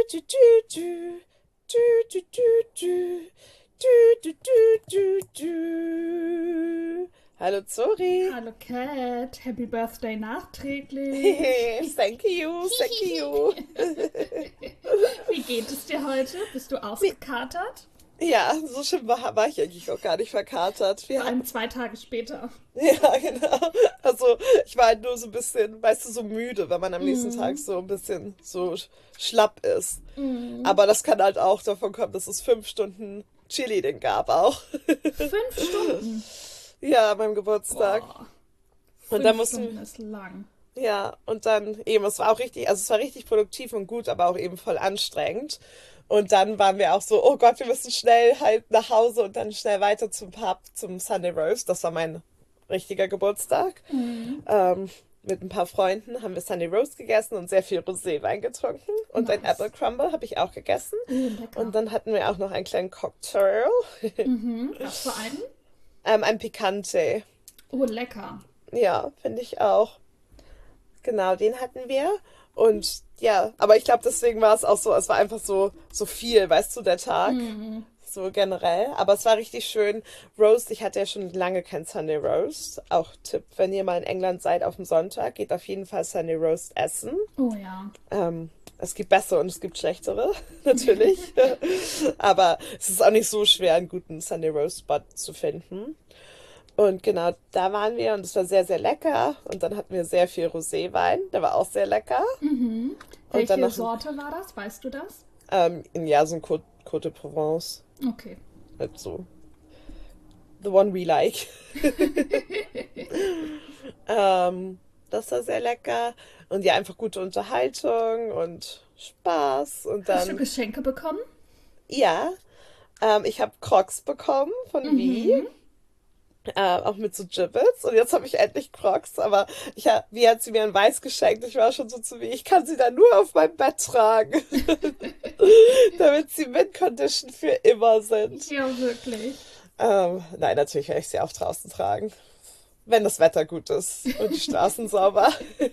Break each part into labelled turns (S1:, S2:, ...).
S1: du, du. Du, du, du, du. Du, du, du, du, du. Hallo Zori.
S2: Hallo Cat, Happy Birthday nachträglich.
S1: Thank you, thank you.
S2: Wie geht es dir heute? Bist du
S1: Nee,
S2: ausgekatert?
S1: ja, so schlimm war ich eigentlich auch gar nicht verkatert.
S2: Vor allem 2 Tage später.
S1: Ja, genau. Also ich war halt nur so ein bisschen, weißt du, so müde, wenn man am nächsten Tag
S2: Mm,
S1: so ein bisschen so schlapp ist.
S2: mm.
S1: Aber das kann halt auch davon kommen, dass es 5 Stunden Cheerleading gab auch.
S2: 5 Stunden.
S1: Ja, beim Geburtstag.
S2: Boah,
S1: Und dann
S2: 5 Stunden
S1: mussten,
S2: ist lang.
S1: ja, und dann eben, es war auch richtig, also es war richtig produktiv und gut, aber auch eben voll anstrengend. Und dann waren wir auch so, oh Gott, wir müssen schnell halt nach Hause und dann schnell weiter zum Pub, zum Sunday Roast. Das war mein richtiger Geburtstag.
S2: Mm.
S1: Mit ein paar Freunden haben wir Sunday Roast gegessen und sehr viel Roséwein getrunken. Und ein Apple
S2: Nice.
S1: Crumble habe ich auch gegessen.
S2: Oh,
S1: Und
S2: lecker.
S1: dann hatten wir auch noch einen kleinen Cocktail.
S2: Mhm. Was für einen?
S1: Ein Picante.
S2: Oh, lecker.
S1: Ja, finde ich auch. Genau, den hatten wir. Und ja, aber ich glaube, deswegen war es auch so, es war einfach so viel, weißt du, der Tag.
S2: Mm.
S1: So generell. Aber es war richtig schön. Roast, ich hatte ja schon lange kein Sunday Roast. Auch Tipp, wenn ihr mal in England seid auf dem Sonntag, geht auf jeden Fall Sunday Roast essen.
S2: Oh ja.
S1: Es gibt bessere und es gibt schlechtere, natürlich. Aber es ist auch nicht so schwer, einen guten Sunday Roast Spot zu finden. Und genau, da waren wir und es war sehr, sehr lecker. Und dann hatten wir sehr viel Roséwein, der war auch sehr lecker.
S2: Mhm.
S1: Und dann
S2: Welche
S1: noch
S2: Sorte war das? Weißt du das?
S1: ja, so ein Côte de Provence.
S2: Okay.
S1: Halt so, the one we like. Das war sehr lecker. Und ja, einfach gute Unterhaltung und Spaß. Und
S2: Hast du
S1: dann,
S2: Geschenke bekommen?
S1: ja, ich habe Crocs bekommen von Vi.
S2: Mhm.
S1: Auch mit so Gibbets. Und jetzt habe ich endlich Crocs. Aber Wie hat sie mir ein Weiß geschenkt. Ich war schon so zu wie, ich kann sie dann nur auf meinem Bett tragen. Damit sie Windcondition für immer sind.
S2: Ja, wirklich.
S1: Nein, natürlich werde ich sie auch draußen tragen. Wenn das Wetter gut ist und die Straßen sauber.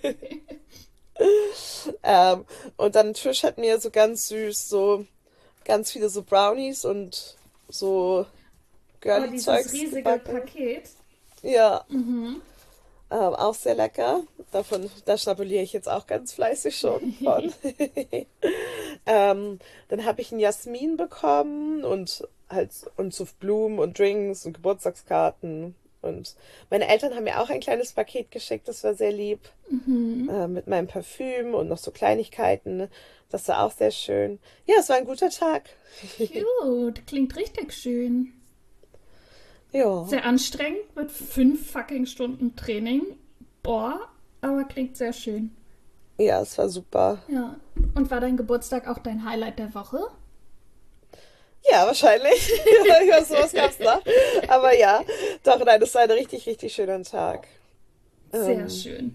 S1: Und dann Trish hat mir so ganz süß so ganz viele so Brownies und so
S2: Oh, dieses
S1: Girly-Zeugs
S2: riesige
S1: gebacken.
S2: Paket.
S1: Ja,
S2: Mhm.
S1: auch sehr lecker. Da schnabuliere ich jetzt auch ganz fleißig schon von. Dann habe ich einen Jasmin bekommen und so Blumen und Drinks und Geburtstagskarten. Und meine Eltern haben mir auch ein kleines Paket geschickt, das war sehr lieb.
S2: Mhm.
S1: Mit meinem Parfüm und noch so Kleinigkeiten. Das war auch sehr schön. Ja, es war ein guter Tag.
S2: Cute. Klingt richtig schön.
S1: Ja,
S2: Sehr anstrengend mit 5 fucking Stunden Training. Boah, aber klingt sehr schön.
S1: ja, es war super.
S2: Ja. Und war dein Geburtstag auch dein Highlight der Woche?
S1: Ja, wahrscheinlich. Ja, sowas gab's noch. Aber ja, doch, nein, es war ein richtig, richtig schöner Tag.
S2: Sehr
S1: Ähm,
S2: schön.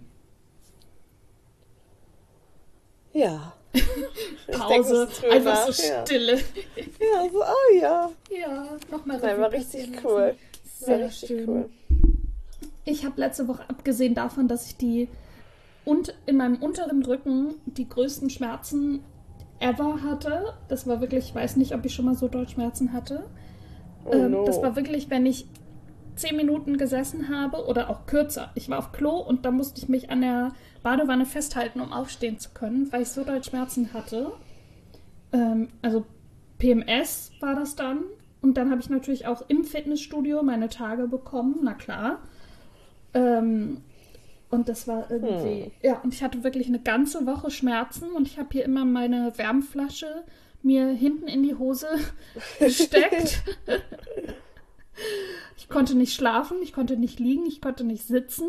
S1: ja, ich denke ein
S2: Pause,
S1: bisschen drüber
S2: einfach so
S1: nach. Ja,
S2: Stille.
S1: ja, so, oh ja.
S2: Ja, nochmal
S1: Nein,
S2: Revue
S1: war richtig
S2: passieren lassen.
S1: cool. War
S2: Sehr
S1: richtig
S2: schön.
S1: cool.
S2: Ich habe letzte Woche, abgesehen davon, dass ich in meinem unteren Rücken die größten Schmerzen ever hatte. Das war wirklich, ich weiß nicht, ob ich schon mal so doll Schmerzen hatte.
S1: Oh
S2: Das
S1: no.
S2: war wirklich, wenn ich 10 Minuten gesessen habe oder auch kürzer. Ich war auf Klo und da musste ich mich an der Badewanne festhalten, um aufstehen zu können, weil ich so doll Schmerzen hatte. Also PMS war das dann. Und dann habe ich natürlich auch im Fitnessstudio meine Tage bekommen, na klar. Ähm, und das war
S1: Hm.
S2: irgendwie, ja, und ich hatte wirklich eine ganze Woche Schmerzen und ich habe hier immer meine Wärmflasche mir hinten in die Hose gesteckt. Ich konnte nicht schlafen, ich konnte nicht liegen, ich konnte nicht sitzen.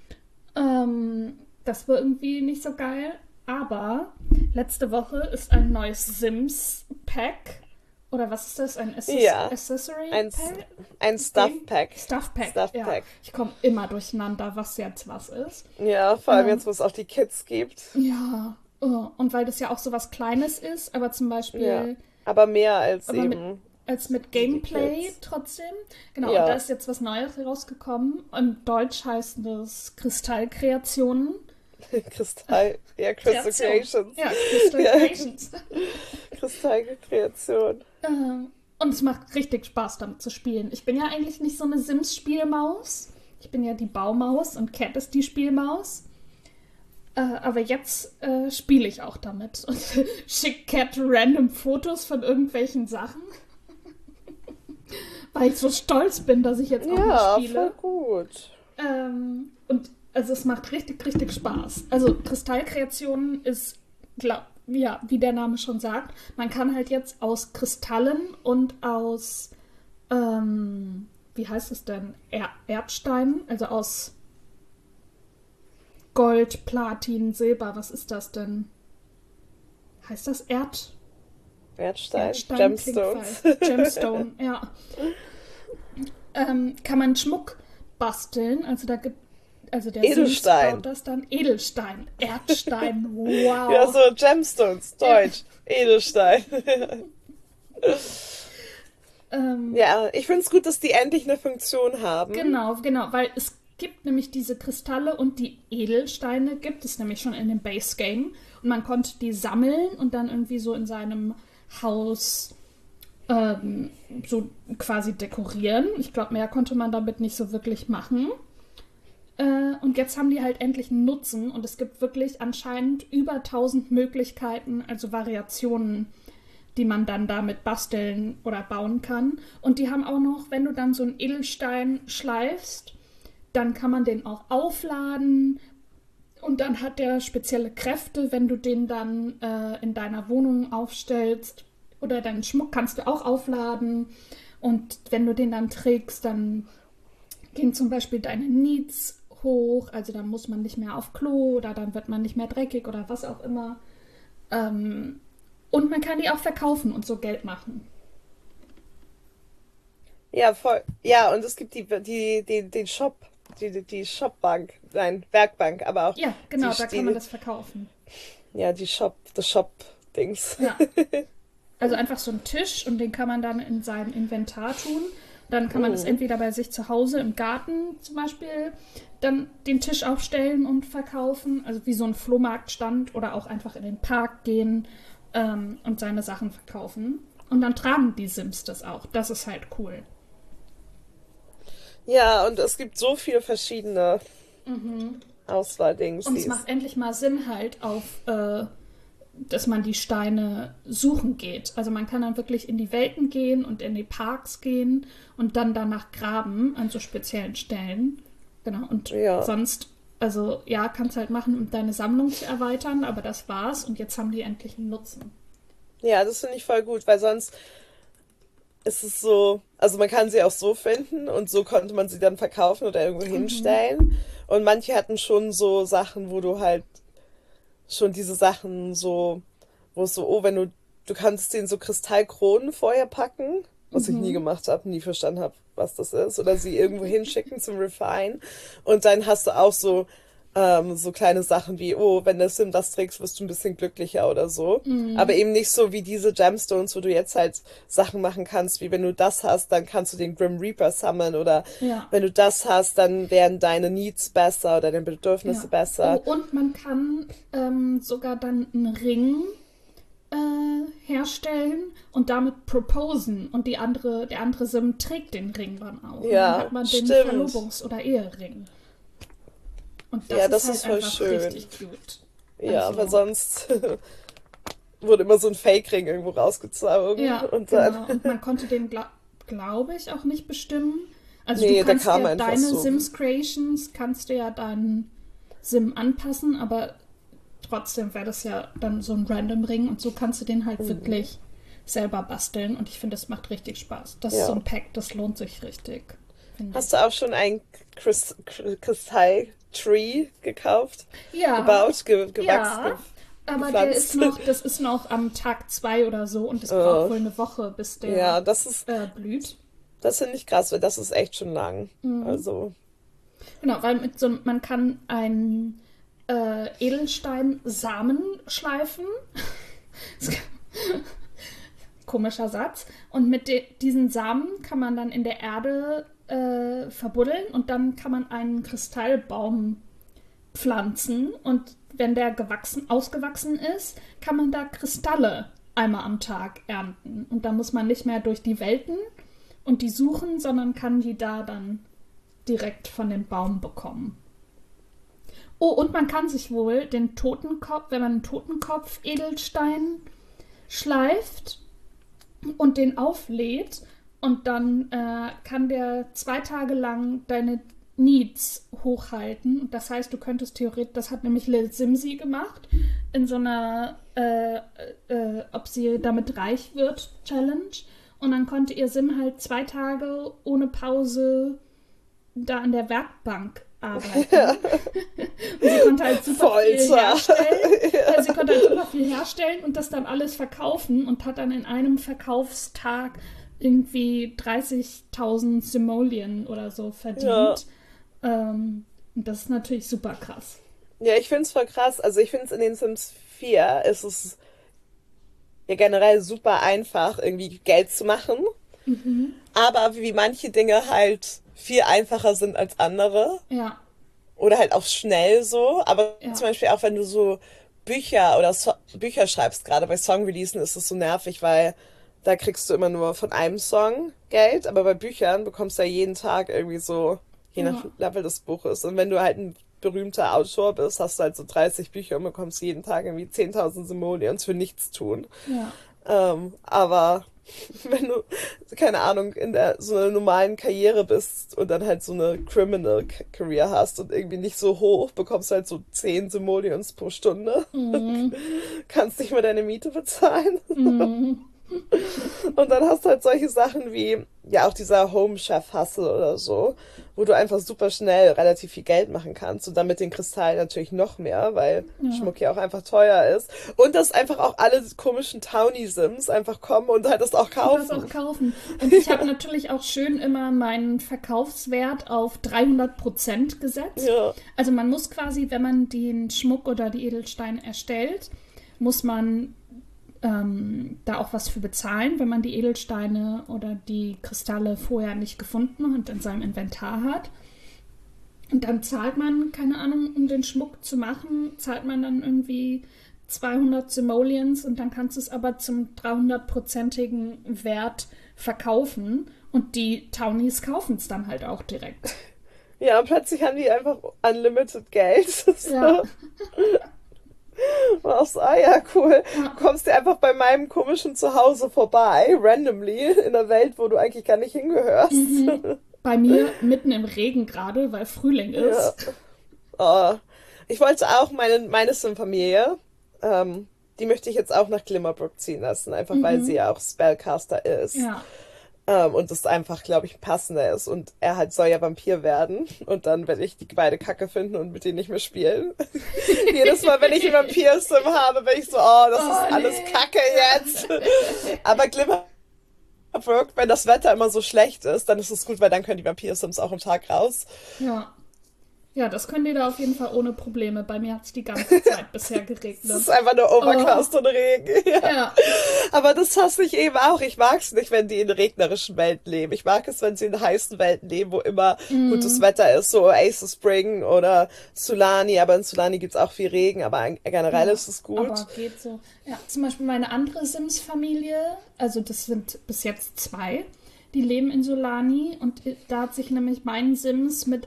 S2: Das war irgendwie nicht so geil. Aber letzte Woche ist ein neues Sims-Pack. Oder was ist das? Ein
S1: Ja, ein, S-
S2: Accessory-Pack?
S1: ein Stuff Pack.
S2: Stuff-Pack,
S1: Stuff
S2: ja.
S1: Pack.
S2: Ich komme immer durcheinander, was jetzt was ist.
S1: Ja, vor allem
S2: Ähm,
S1: jetzt, wo es auch die Kids gibt.
S2: ja, oh. Und weil das ja auch so was Kleines ist, aber zum
S1: Ja,
S2: Beispiel
S1: aber mehr als
S2: aber
S1: eben
S2: mit
S1: die
S2: Gameplay
S1: Kids.
S2: trotzdem. Genau, und da
S1: Ja,
S2: ist jetzt was Neues rausgekommen. Im Deutsch heißt es Kristallkreationen.
S1: Crystal
S2: Kreation.
S1: Creations.
S2: Ja, Crystal
S1: Ja,
S2: Creations.
S1: Kristallkreation.
S2: Und es macht richtig Spaß, damit zu spielen. Ich bin ja eigentlich nicht so eine Sims-Spielmaus. Ich bin ja die Baumaus und Cat ist die Spielmaus. Aber jetzt spiele ich auch damit und schicke Cat random Fotos von irgendwelchen Sachen, weil ich so stolz bin, dass ich jetzt auch mal
S1: Ja, voll
S2: spiele.
S1: gut.
S2: Und also es macht richtig, richtig Spaß. Also Kristallkreationen ist, ja, wie der Name schon sagt, man kann halt jetzt aus Kristallen und aus, wie heißt es denn, Erdsteinen, also aus Gold, Platin, Silber, was ist das denn? Heißt das
S1: Erdstein,
S2: Erdstein? Klingt
S1: Gemstones.
S2: falsch. Gemstone, ja. Kann man Schmuck basteln, also der Sims
S1: Edelstein.
S2: baut das dann. Edelstein, Erdstein,
S1: Ja,
S2: wow.
S1: so Gemstones,
S2: Ja,
S1: Deutsch. Edelstein.
S2: ähm,
S1: Ja, ich finde es gut, dass die endlich eine Funktion haben.
S2: genau, genau, weil es gibt nämlich diese Kristalle und die Edelsteine gibt es nämlich schon in dem Base Game und man konnte die sammeln und dann irgendwie so in seinem Haus ähm, so quasi dekorieren. Ich glaube, mehr konnte man damit nicht so wirklich machen. Und jetzt haben die halt endlich einen Nutzen und es gibt wirklich anscheinend über 1000 Möglichkeiten, also Variationen, die man dann damit basteln oder bauen kann. Und die haben auch noch, wenn du dann so einen Edelstein schleifst, dann kann man den auch aufladen und dann hat der spezielle Kräfte, wenn du den dann in deiner Wohnung aufstellst oder deinen Schmuck kannst du auch aufladen und wenn du den dann trägst, dann gehen zum Beispiel deine Needs hoch, also dann muss man nicht mehr auf Klo oder dann wird man nicht mehr dreckig oder was auch immer. Und man kann die auch verkaufen und so Geld machen.
S1: Ja, voll. Ja, und es gibt den Shop, die Shopbank, nein, Werkbank, aber auch
S2: Ja,
S1: die,
S2: genau, da kann man
S1: die,
S2: das verkaufen.
S1: ja, the Shop-Dings.
S2: Ja, also einfach so ein Tisch und den kann man dann in sein Inventar tun. Dann kann man das
S1: Mhm.
S2: entweder bei sich zu Hause im Garten zum Beispiel dann den Tisch aufstellen und verkaufen, also wie so ein Flohmarktstand oder auch einfach in den Park gehen und seine Sachen verkaufen. Und dann tragen die Sims das auch. Das ist halt cool.
S1: Ja, und es gibt so viele verschiedene Auswahldings,
S2: Und
S1: die
S2: es macht
S1: ist.
S2: endlich mal Sinn halt dass man die Steine suchen geht. Also man kann dann wirklich in die Welten gehen und in die Parks gehen und dann danach graben an so speziellen Stellen. Genau, und
S1: Ja.
S2: sonst, also ja, kannst halt machen, um deine Sammlung zu erweitern, aber das war's und jetzt haben die endlich einen Nutzen.
S1: Ja, das finde ich voll gut, weil sonst ist es so, also man kann sie auch so finden und so konnte man sie dann verkaufen oder irgendwo hinstellen. Und manche hatten schon so Sachen, wo du halt schon diese Sachen so, wo es so, oh, du kannst denen so Kristallkronen vorher packen, was ich nie gemacht habe, nie verstanden habe, was das ist, oder sie irgendwo hinschicken zum Refine. Und dann hast du auch so kleine Sachen wie, oh, wenn der Sim das trägst, wirst du ein bisschen glücklicher oder so. Aber eben nicht so wie diese Gemstones, wo du jetzt halt Sachen machen kannst, wie wenn du das hast, dann kannst du den Grim Reaper sammeln oder
S2: Ja,
S1: wenn du das hast, dann werden deine Needs besser oder deine Bedürfnisse
S2: ja. Oh,
S1: besser.
S2: und man kann sogar dann einen Ring herstellen und damit proposen und der andere Sim trägt den Ring dann auch. Und dann
S1: Ja,
S2: hat man den
S1: stimmt.
S2: Verlobungs- oder Ehering. Und
S1: Ja,
S2: das ist
S1: das
S2: halt
S1: ist voll
S2: einfach
S1: schön.
S2: richtig cute.
S1: Ja, weil
S2: Also,
S1: sonst wurde immer so ein Fake-Ring irgendwo rausgezogen
S2: ja,
S1: und dann,
S2: genau. Und man konnte den, glaube ich, auch nicht bestimmen. Also du
S1: nee, der
S2: kannst
S1: kam
S2: ja
S1: einfach
S2: deine
S1: so.
S2: Sims Creations, kannst du ja deinen Sim anpassen, aber trotzdem wäre das ja dann so ein Random Ring und so kannst du den halt wirklich selber basteln und ich finde, das macht richtig Spaß. Das ist so
S1: Ja.
S2: ein Pack, das lohnt sich richtig, finde
S1: Hast du
S2: ich.
S1: auch schon ein Kristall-Tree gekauft?
S2: Ja,
S1: Gebaut,
S2: ja, aber
S1: gepflanzt?
S2: das ist noch am Tag 2 oder so und es braucht
S1: Äh,
S2: wohl eine Woche, bis der
S1: ja,
S2: blüht.
S1: das finde ich krass, weil das ist echt schon lang. Also,
S2: Genau, weil man kann einen Edelstein-Samen schleifen. Komischer Satz. Und mit diesen Samen kann man dann in der Erde verbuddeln und dann kann man einen Kristallbaum pflanzen und wenn der ausgewachsen ist, kann man da Kristalle einmal am Tag ernten. Und da muss man nicht mehr durch die Welten und die suchen, sondern kann die da dann direkt von dem Baum bekommen. Oh, und man kann sich wohl den Totenkopf, wenn man einen Totenkopf-Edelstein schleift und den auflädt und dann kann der 2 Tage lang deine Needs hochhalten. Und das heißt, du könntest theoretisch, das hat nämlich Lil Simsi gemacht, in so einer ob sie damit reich wird, Challenge. Und dann konnte ihr Sim halt 2 Tage ohne Pause da an der Werkbank arbeiten. Und sie konnte halt super viel herstellen. Ja. Sie konnte halt super viel herstellen und das dann alles verkaufen und hat dann in einem Verkaufstag irgendwie 30.000 Simoleon oder so verdient. Ja. Und das ist natürlich super krass.
S1: Ja, ich finde es voll krass. Also ich finde es in den Sims 4 ist es ja generell super einfach, irgendwie Geld zu machen. Mhm. Aber wie manche Dinge halt viel einfacher sind als andere.
S2: Ja.
S1: Oder halt auch schnell so. Aber zum Beispiel auch, wenn du so Bücher oder Bücher schreibst, gerade bei Songreleasen ist es so nervig, weil da kriegst du immer nur von einem Song Geld. Aber bei Büchern bekommst du ja jeden Tag irgendwie so, je nach Level des Buches. Und wenn du halt ein berühmter Autor bist, hast du halt so 30 Bücher und bekommst jeden Tag irgendwie 10.000 Simoleons für nichts tun.
S2: Ja.
S1: Aber wenn du, keine Ahnung, in so einer normalen Karriere bist und dann halt so eine Criminal Career hast und irgendwie nicht so hoch, bekommst du halt so 10 Simoleons pro Stunde. Mhm. Kannst nicht mehr deine Miete bezahlen. Mhm. Und dann hast du halt solche Sachen wie, ja, auch dieser Home-Chef-Hustle oder so, wo du einfach super schnell relativ viel Geld machen kannst und dann mit den Kristallen natürlich noch mehr, weil Schmuck ja auch einfach teuer ist. Und dass einfach auch alle komischen Townie-Sims einfach kommen und halt das auch kaufen.
S2: Und ich habe natürlich auch schön immer meinen Verkaufswert auf 300% gesetzt. Ja. Also man muss quasi, wenn man den Schmuck oder die Edelsteine erstellt, muss man da auch was für bezahlen, wenn man die Edelsteine oder die Kristalle vorher nicht gefunden und in seinem Inventar hat. Und dann zahlt man, keine Ahnung, um den Schmuck zu machen, zahlt man dann irgendwie 200 Simoleons und dann kannst du es aber zum 300%igen Wert verkaufen und die Townies kaufen es dann halt auch direkt.
S1: Ja, und plötzlich haben die einfach unlimited Geld.
S2: Ja.
S1: Und auch so, ja, cool. Du kommst dir einfach bei meinem komischen Zuhause vorbei, randomly, in einer Welt, wo du eigentlich gar nicht hingehörst.
S2: Mhm. Bei mir mitten im Regen gerade, weil Frühling ist.
S1: Ja. Oh. Ich wollte auch meine Sim-Familie, die möchte ich jetzt auch nach Glimmerbrook ziehen lassen, einfach weil sie ja auch Spellcaster ist.
S2: Ja.
S1: Und das einfach, glaube ich, passender ist. Und er halt soll ja Vampir werden. Und dann werde ich die beide Kacke finden und mit denen nicht mehr spielen. Jedes Mal, wenn ich einen Vampir-Sim habe, bin ich so, das ist alles Kacke jetzt. Aber Glimmerbrook, wenn das Wetter immer so schlecht ist, dann ist es gut, weil dann können die Vampir-Sims auch am Tag raus.
S2: Ja. Ja, das können die da auf jeden Fall ohne Probleme. Bei mir hat es die ganze Zeit bisher geregnet.
S1: Das ist einfach nur Overcast und Regen. Ja. Aber das hasse ich eben auch. Ich mag es nicht, wenn die in regnerischen Welten leben. Ich mag es, wenn sie in heißen Welten leben, wo immer gutes Wetter ist. So Ace of Spring oder Sulani. Aber in Sulani gibt es auch viel Regen. Aber generell ist es gut.
S2: Aber geht so. Ja, zum Beispiel meine andere Sims-Familie, also das sind bis jetzt 2, die leben in Sulani. Und da hat sich nämlich mein Sims mit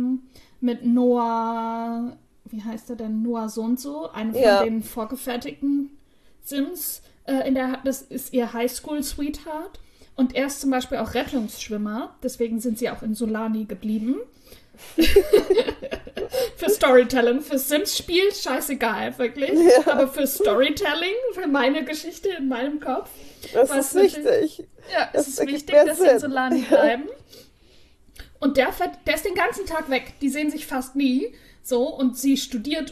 S2: Noah, wie heißt er denn? Noah so und so, einem von den vorgefertigten Sims. Das ist ihr Highschool-Sweetheart. Und er ist zum Beispiel auch Rettungsschwimmer. Deswegen sind sie auch in Sulani geblieben. Für Storytelling, für Sims-Spiel, scheißegal, wirklich. Ja. Aber für Storytelling, für meine Geschichte in meinem Kopf.
S1: Das ist wichtig.
S2: Ja, es ist wichtig, dass sie in Sulani bleiben. Und der ist den ganzen Tag weg. Die sehen sich fast nie. So, und sie studiert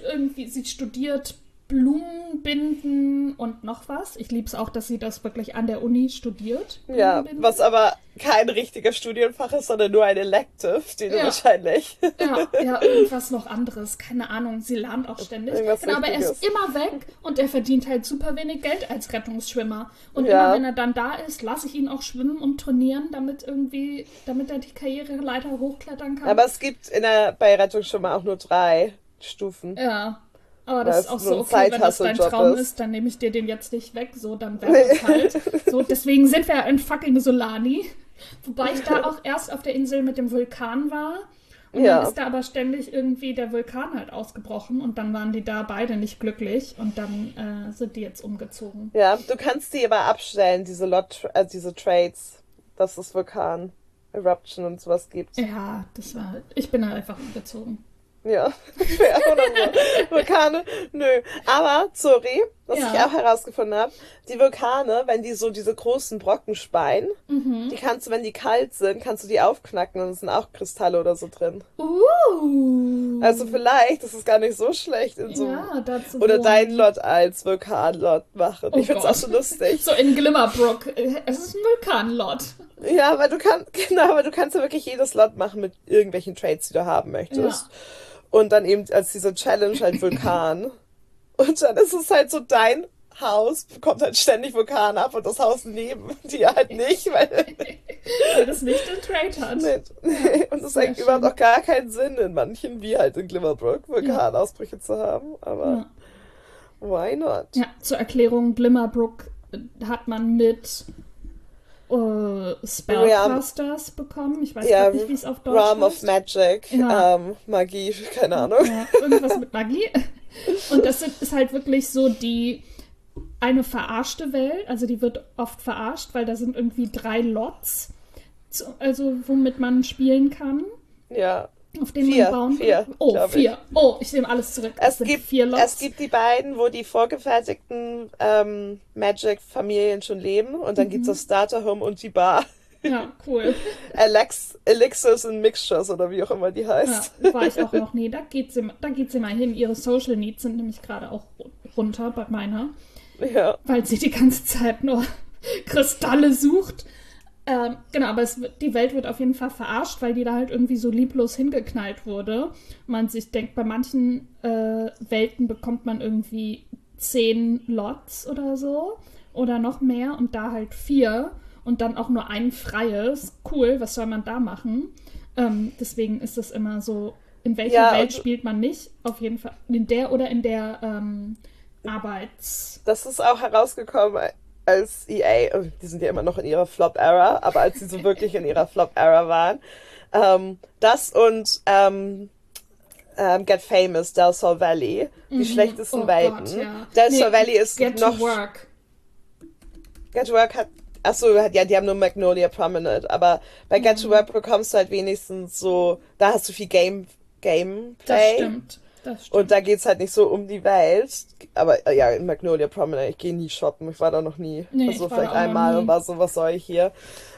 S2: Blumenbinden und noch was. Ich liebe es auch, dass sie das wirklich an der Uni studiert.
S1: Ja, was aber kein richtiger Studienfach ist, sondern nur ein Elective, den du wahrscheinlich...
S2: Ja, irgendwas noch anderes. Keine Ahnung, sie lernt auch ständig. Genau, aber er ist immer weg und er verdient halt super wenig Geld als Rettungsschwimmer. Und immer wenn er dann da ist, lasse ich ihn auch schwimmen und trainieren, damit er die Karriereleiter hochklettern kann.
S1: Aber es gibt bei Rettungsschwimmer auch nur 3 Stufen.
S2: Ja. Aber
S1: Weil
S2: das ist
S1: es
S2: auch
S1: so
S2: so,
S1: ein
S2: okay, wenn das dein
S1: Side-Hustle-Job
S2: Traum
S1: ist.
S2: ist, dann nehme ich dir den jetzt nicht weg, so, dann wäre das halt. So, deswegen sind wir ja in fucking Solani. Wobei ich da auch erst auf der Insel mit dem Vulkan war. Und dann
S1: Ja.
S2: ist da aber ständig irgendwie der Vulkan halt ausgebrochen und dann waren die da beide nicht glücklich und dann sind die jetzt umgezogen.
S1: Ja, du kannst die aber abstellen, diese Trades, dass es Vulkan, Eruption und sowas gibt.
S2: Ja, das war halt. Ich bin halt einfach umgezogen.
S1: Ja, ja, oder so. Vulkane, nö. Aber, sorry, was ich
S2: Ja.
S1: auch herausgefunden habe, die Vulkane, wenn die so diese großen Brocken speien, die kannst du, wenn die kalt sind, kannst du die aufknacken und es sind auch Kristalle oder so drin. Also vielleicht ist es gar nicht so schlecht in so
S2: Ja, dazu
S1: oder dein
S2: wohnen.
S1: Lot als Vulkanlot machen.
S2: Oh
S1: Ich find's auch
S2: Gott.
S1: so lustig.
S2: So in Glimmerbrook. Es ist ein Vulkanlot.
S1: Ja, weil du kannst, genau, aber du kannst ja wirklich jedes Lot machen mit irgendwelchen Trades, die du haben
S2: Ja.
S1: möchtest. Und dann eben als diese Challenge halt Vulkan. Und dann ist es halt so, dein Haus bekommt halt ständig Vulkan ab und das Haus neben dir halt nicht, weil
S2: Weil das nicht den Trade hat.
S1: nee. Und das
S2: Sehr
S1: ergibt überhaupt
S2: schön.
S1: auch gar keinen Sinn in manchen, wie halt in Glimmerbrook,
S2: Ja.
S1: Vulkanausbrüche zu haben. Aber
S2: Ja.
S1: why not?
S2: Ja, zur Erklärung, Glimmerbrook hat man mit Spellcasters bekommen. Ich weiß
S1: Ja,
S2: gerade nicht, wie es auf Deutsch
S1: Realm of
S2: heißt.
S1: Magic,
S2: Ja.
S1: Magie, keine Ahnung.
S2: Ja, irgendwas mit Magie. Und ist halt wirklich so eine verarschte Welt. Also die wird oft verarscht, weil da sind irgendwie 3 Lots, also womit man spielen kann,
S1: Ja.
S2: auf denen man bauen
S1: Vier,
S2: kann. Oh,
S1: glaub ich.
S2: 4. Oh, ich nehme alles zurück. Es sind 4 Lots.
S1: Es gibt die beiden, wo die vorgefertigten Magic-Familien schon leben und dann gibt's das Starter-Home und die Bar.
S2: Ja, cool.
S1: Elixirs and Mixtures oder wie auch immer die
S2: Ja,
S1: heißt.
S2: war ich auch noch nie. Da geht sie mal hin. Ihre Social Needs sind nämlich gerade auch runter bei meiner,
S1: Ja.
S2: weil sie die ganze Zeit nur Kristalle sucht. Genau, aber die Welt wird auf jeden Fall verarscht, weil die da halt irgendwie so lieblos hingeknallt wurde. Man sich denkt, bei manchen Welten bekommt man irgendwie 10 Lots oder so oder noch mehr und da halt 4 und dann auch nur ein freies. Cool, was soll man da machen? Deswegen ist es immer so, in welcher
S1: Ja,
S2: Welt
S1: und
S2: spielt man nicht? Auf jeden Fall in der oder in der Arbeits...
S1: das ist auch herausgekommen, als EA, die sind ja immer noch in ihrer Flop-Era, aber als sie so wirklich in ihrer Flop-Era waren, das und Get Famous, Del Sol Valley, die schlechtesten
S2: Oh
S1: Welten.
S2: Gott, ja.
S1: Del
S2: Nee,
S1: Sol Valley ist
S2: Get
S1: noch...
S2: to Work.
S1: Get to Work hat... Achso, ja, die haben nur Magnolia Promenade, aber bei Get to Work bekommst du halt wenigstens so... Da hast du viel
S2: Das
S1: Gameplay.
S2: stimmt. Das stimmt.
S1: Und da geht's halt nicht so um die Welt. Aber ja, in Magnolia Promenade, ich gehe nie shoppen. Ich war da noch nie.
S2: Nee,
S1: Also
S2: ich war
S1: vielleicht
S2: da auch noch
S1: einmal
S2: nie.
S1: und war so, was soll ich hier?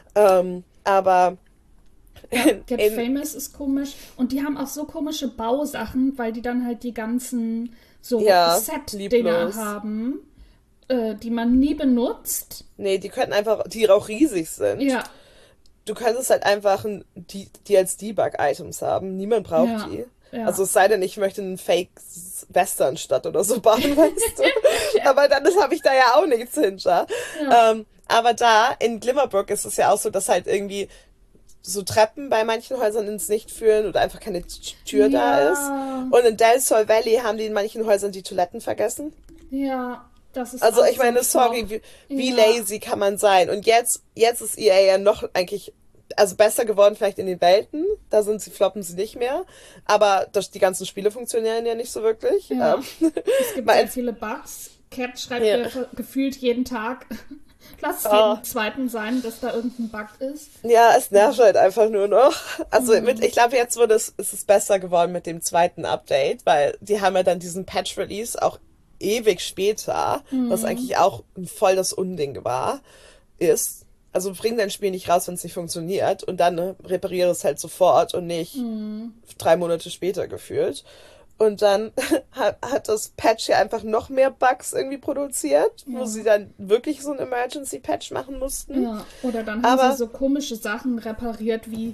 S1: Aber
S2: Get Famous ist komisch. Und die haben auch so komische Bausachen, weil die dann halt die ganzen so
S1: Ja,
S2: Set-Dinger
S1: lieblos.
S2: haben, die man nie benutzt.
S1: nee, die könnten einfach, die auch riesig sind.
S2: Ja,
S1: Du könntest halt einfach die als Debug-Items haben. Niemand braucht
S2: ja,
S1: die.
S2: ja.
S1: Also es sei denn, ich möchte einen Fake-Western-Stadt oder so bauen, weißt du. Aber dann habe ich da ja auch nichts hinter.
S2: Ja.
S1: Aber da in Glimmerbrook ist es ja auch so, dass halt irgendwie so Treppen bei manchen Häusern ins Nicht führen oder einfach keine Tür da ist.
S2: Ja,
S1: Und in Del Sol Valley haben die in manchen Häusern die Toiletten vergessen.
S2: ja, das ist
S1: Also
S2: auch
S1: ich
S2: so ein
S1: meine, sorry,
S2: Flop.
S1: wie
S2: Ja.
S1: lazy kann man sein? Und jetzt ist EA ja noch eigentlich, also besser geworden vielleicht in den Welten. Da floppen sie nicht mehr. Aber die ganzen Spiele funktionieren ja nicht so wirklich.
S2: Ja. Es gibt
S1: Mal-
S2: sehr viele Bugs. Cat schreibt
S1: Ja.
S2: mir gefühlt jeden Tag, lass es
S1: Oh.
S2: jeden zweiten sein, dass da irgendein Bug ist.
S1: Ja, es nervt halt einfach nur noch. Also ich glaube, jetzt ist es besser geworden mit dem zweiten Update, weil die haben ja dann diesen Patch-Release auch ewig später, was eigentlich auch voll das Unding ist. Also bring dein Spiel nicht raus, wenn es nicht funktioniert und dann repariere es halt sofort und nicht 3 Monate später gefühlt. Und dann hat das Patch ja einfach noch mehr Bugs irgendwie produziert, wo sie dann wirklich so ein Emergency-Patch machen mussten.
S2: Ja, oder dann haben
S1: Aber-
S2: sie so komische Sachen repariert, wie